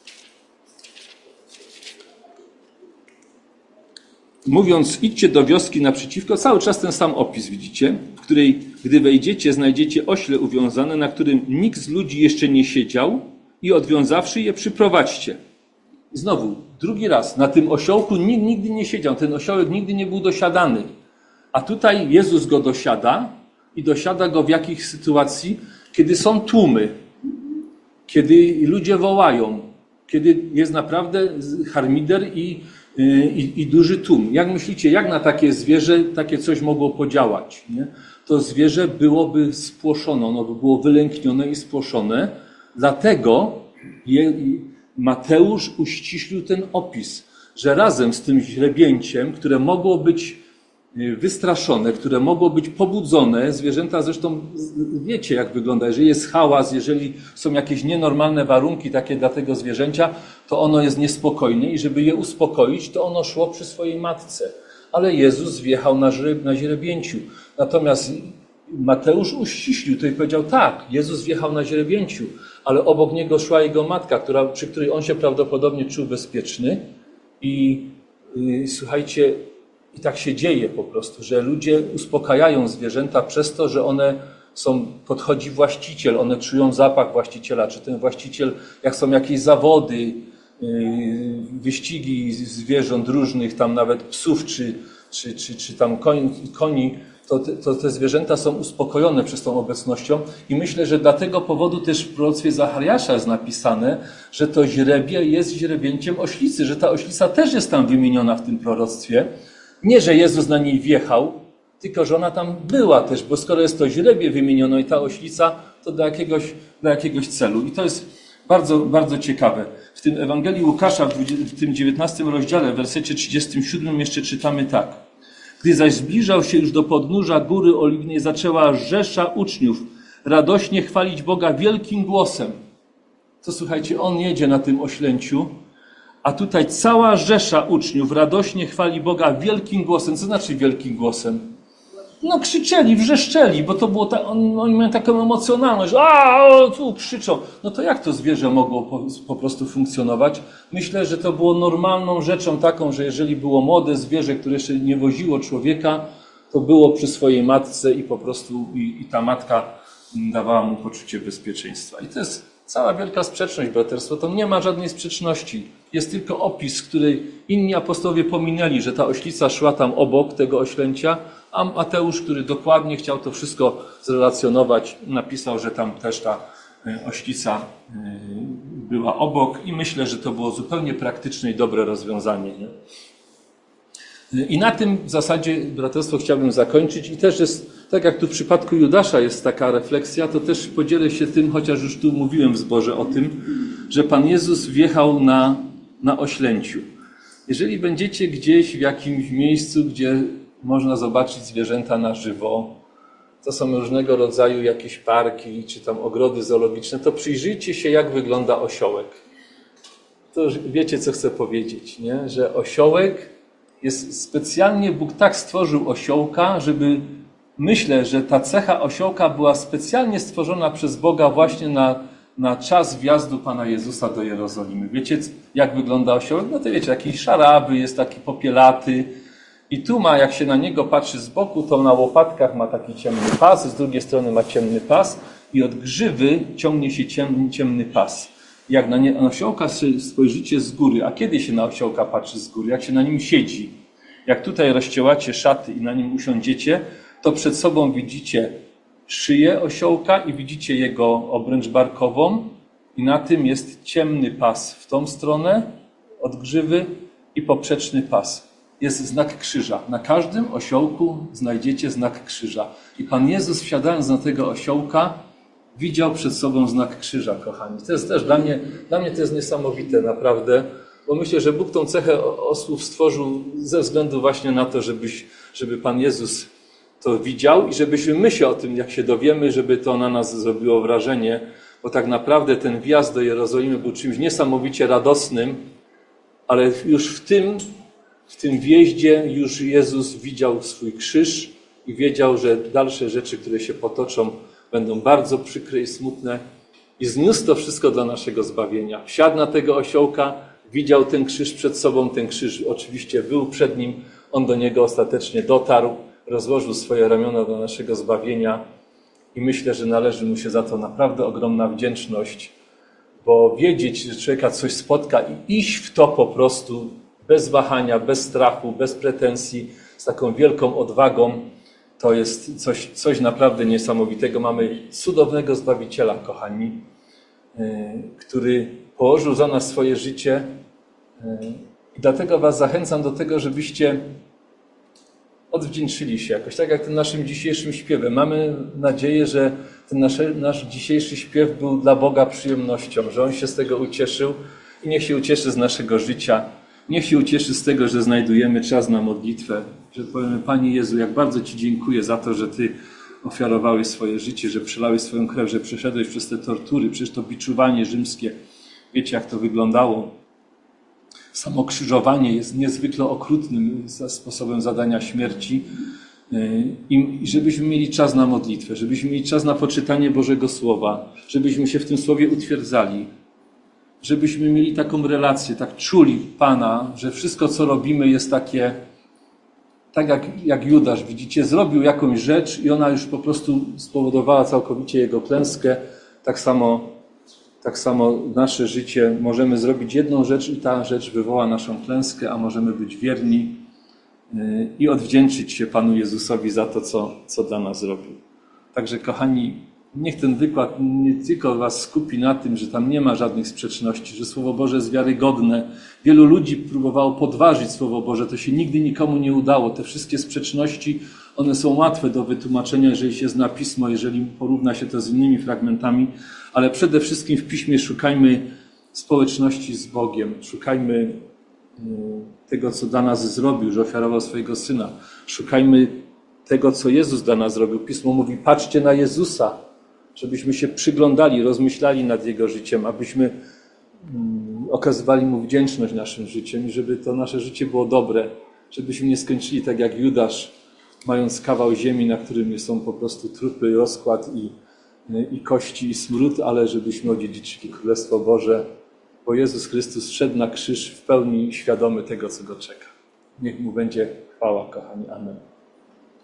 Mówiąc, idźcie do wioski naprzeciwko, cały czas ten sam opis widzicie, w której, gdy wejdziecie, znajdziecie ośle uwiązane, na którym nikt z ludzi jeszcze nie siedział i odwiązawszy je, przyprowadźcie. I znowu, drugi raz, na tym osiołku nikt nigdy nie siedział, ten osiołek nigdy nie był dosiadany. A tutaj Jezus go dosiada i dosiada go w jakich sytuacji? Kiedy są tłumy, kiedy ludzie wołają, kiedy jest naprawdę harmider i duży tłum. Jak myślicie, jak na takie zwierzę takie coś mogło podziałać? Nie? To zwierzę byłoby spłoszone, ono by było wylęknione i spłoszone. Dlatego Mateusz uściślił ten opis, że razem z tym źrebięciem, które mogło być wystraszone, które mogło być pobudzone, zwierzęta zresztą wiecie, jak wygląda. Jeżeli jest hałas, jeżeli są jakieś nienormalne warunki takie dla tego zwierzęcia, to ono jest niespokojne i żeby je uspokoić, to ono szło przy swojej matce. Ale Jezus wjechał na źrebięciu. Natomiast Mateusz uściślił to i powiedział: tak, Jezus wjechał na źrebięciu, ale obok niego szła jego matka, przy której on się prawdopodobnie czuł bezpieczny. I słuchajcie, i tak się dzieje po prostu, że ludzie uspokajają zwierzęta przez to, że one podchodzi właściciel, one czują zapach właściciela, czy ten właściciel, jak są jakieś zawody, wyścigi zwierząt różnych, tam nawet psów, czy tam koni, to te zwierzęta są uspokojone przez tą obecnością i myślę, że dla tego powodu też w proroctwie Zachariasza jest napisane, że to źrebie jest źrebięciem oślicy, że ta oślica też jest tam wymieniona w tym proroctwie. Nie, że Jezus na niej wjechał, tylko że ona tam była też, bo skoro jest to źrebie wymieniono i ta oślica, to dla jakiegoś celu. I to jest bardzo, bardzo ciekawe. W tym Ewangelii Łukasza, w tym 19 rozdziale, w wersecie 37 jeszcze czytamy tak. Gdy zaś zbliżał się już do podnóża Góry Oliwnej, zaczęła rzesza uczniów radośnie chwalić Boga wielkim głosem. To słuchajcie, on jedzie na tym oślęciu, a tutaj cała rzesza uczniów radośnie chwali Boga wielkim głosem. Co znaczy wielkim głosem? No krzyczeli, wrzeszczeli, bo to było oni mają taką emocjonalność, tu krzyczą. No to jak to zwierzę mogło po prostu funkcjonować? Myślę, że to było normalną rzeczą taką, że jeżeli było młode zwierzę, które jeszcze nie woziło człowieka, to było przy swojej matce i po prostu i ta matka dawała mu poczucie bezpieczeństwa. I to jest cała wielka sprzeczność, braterstwo. To nie ma żadnej sprzeczności. Jest tylko opis, który inni apostołowie pominęli, że ta oślica szła tam obok tego oślęcia, a Mateusz, który dokładnie chciał to wszystko zrelacjonować, napisał, że tam też ta oślica była obok i myślę, że to było zupełnie praktyczne i dobre rozwiązanie. Nie? I na tym w zasadzie, braterstwo, chciałbym zakończyć i też jest, tak jak tu w przypadku Judasza jest taka refleksja, to też podzielę się tym, chociaż już tu mówiłem w zborze o tym, że Pan Jezus wjechał na oślęciu. Jeżeli będziecie gdzieś w jakimś miejscu, gdzie można zobaczyć zwierzęta na żywo, to są różnego rodzaju jakieś parki, czy tam ogrody zoologiczne, to przyjrzyjcie się, jak wygląda osiołek. To już wiecie, co chcę powiedzieć, nie? Że osiołek jest specjalnie, Bóg tak stworzył osiołka, żeby, myślę, że ta cecha osiołka była specjalnie stworzona przez Boga właśnie na czas wjazdu Pana Jezusa do Jerozolimy. Wiecie, jak wygląda osiołek? No to wiecie, jakiś szaraby, jest taki popielaty i tu ma, jak się na niego patrzy z boku, to na łopatkach ma taki ciemny pas, z drugiej strony ma ciemny pas i od grzywy ciągnie się ciemny pas. Jak na osiołka spojrzycie z góry, a kiedy się na osiołka patrzy z góry? Jak się na nim siedzi. Jak tutaj rozcięłacie szaty i na nim usiądziecie, to przed sobą widzicie szyję osiołka i widzicie jego obręcz barkową i na tym jest ciemny pas w tą stronę od grzywy i poprzeczny pas. Jest znak krzyża. Na każdym osiołku znajdziecie znak krzyża. I Pan Jezus, wsiadając na tego osiołka, widział przed sobą znak krzyża, kochani. To jest też dla mnie to jest niesamowite, naprawdę, bo myślę, że Bóg tą cechę osłów stworzył ze względu właśnie na to, żeby Pan Jezus to widział i żebyśmy my się o tym, jak się dowiemy, żeby to na nas zrobiło wrażenie, bo tak naprawdę ten wjazd do Jerozolimy był czymś niesamowicie radosnym, ale już w tym wjeździe już Jezus widział swój krzyż i wiedział, że dalsze rzeczy, które się potoczą, będą bardzo przykre i smutne i zniósł to wszystko dla naszego zbawienia. Wsiadł na tego osiołka, widział ten krzyż przed sobą, ten krzyż oczywiście był przed nim, on do niego ostatecznie dotarł, rozłożył swoje ramiona dla naszego zbawienia i myślę, że należy mu się za to naprawdę ogromna wdzięczność, bo wiedzieć, że człowieka coś spotka i iść w to po prostu bez wahania, bez strachu, bez pretensji, z taką wielką odwagą, to jest coś naprawdę niesamowitego. Mamy cudownego Zbawiciela, kochani, który położył za nas swoje życie. I dlatego was zachęcam do tego, żebyście odwdzięczyli się jakoś, tak jak tym naszym dzisiejszym śpiewem. Mamy nadzieję, że ten nasz dzisiejszy śpiew był dla Boga przyjemnością, że On się z tego ucieszył i niech się ucieszy z naszego życia. Niech się ucieszy z tego, że znajdujemy czas na modlitwę, że powiemy: Panie Jezu, jak bardzo Ci dziękuję za to, że Ty ofiarowałeś swoje życie, że przelałeś swoją krew, że przeszedłeś przez te tortury, przez to biczowanie rzymskie. Wiecie, jak to wyglądało. Samo krzyżowanie jest niezwykle okrutnym sposobem zadania śmierci. I żebyśmy mieli czas na modlitwę, żebyśmy mieli czas na poczytanie Bożego Słowa, żebyśmy się w tym Słowie utwierdzali, żebyśmy mieli taką relację, tak czuli Pana, że wszystko, co robimy, jest takie tak jak Judasz, widzicie, zrobił jakąś rzecz i ona już po prostu spowodowała całkowicie jego klęskę. Tak samo nasze życie, możemy zrobić jedną rzecz i ta rzecz wywoła naszą klęskę, a możemy być wierni i odwdzięczyć się Panu Jezusowi za to, co dla nas zrobił. Także kochani, niech ten wykład nie tylko was skupi na tym, że tam nie ma żadnych sprzeczności, że Słowo Boże jest wiarygodne. Wielu ludzi próbowało podważyć Słowo Boże, to się nigdy nikomu nie udało. Te wszystkie sprzeczności, one są łatwe do wytłumaczenia, jeżeli się zna Pismo, jeżeli porówna się to z innymi fragmentami, ale przede wszystkim w Piśmie szukajmy społeczności z Bogiem, szukajmy tego, co dla nas zrobił, że ofiarował swojego Syna. Szukajmy tego, co Jezus dla nas zrobił. Pismo mówi, patrzcie na Jezusa, żebyśmy się przyglądali, rozmyślali nad Jego życiem, abyśmy okazywali Mu wdzięczność naszym życiem i żeby to nasze życie było dobre, żebyśmy nie skończyli tak jak Judasz, mając kawał ziemi, na którym są po prostu trupy, rozkład i kości i smród, ale żebyśmy odziedziczyli Królestwo Boże, bo Jezus Chrystus szedł na krzyż w pełni świadomy tego, co Go czeka. Niech Mu będzie chwała, kochani. Amen.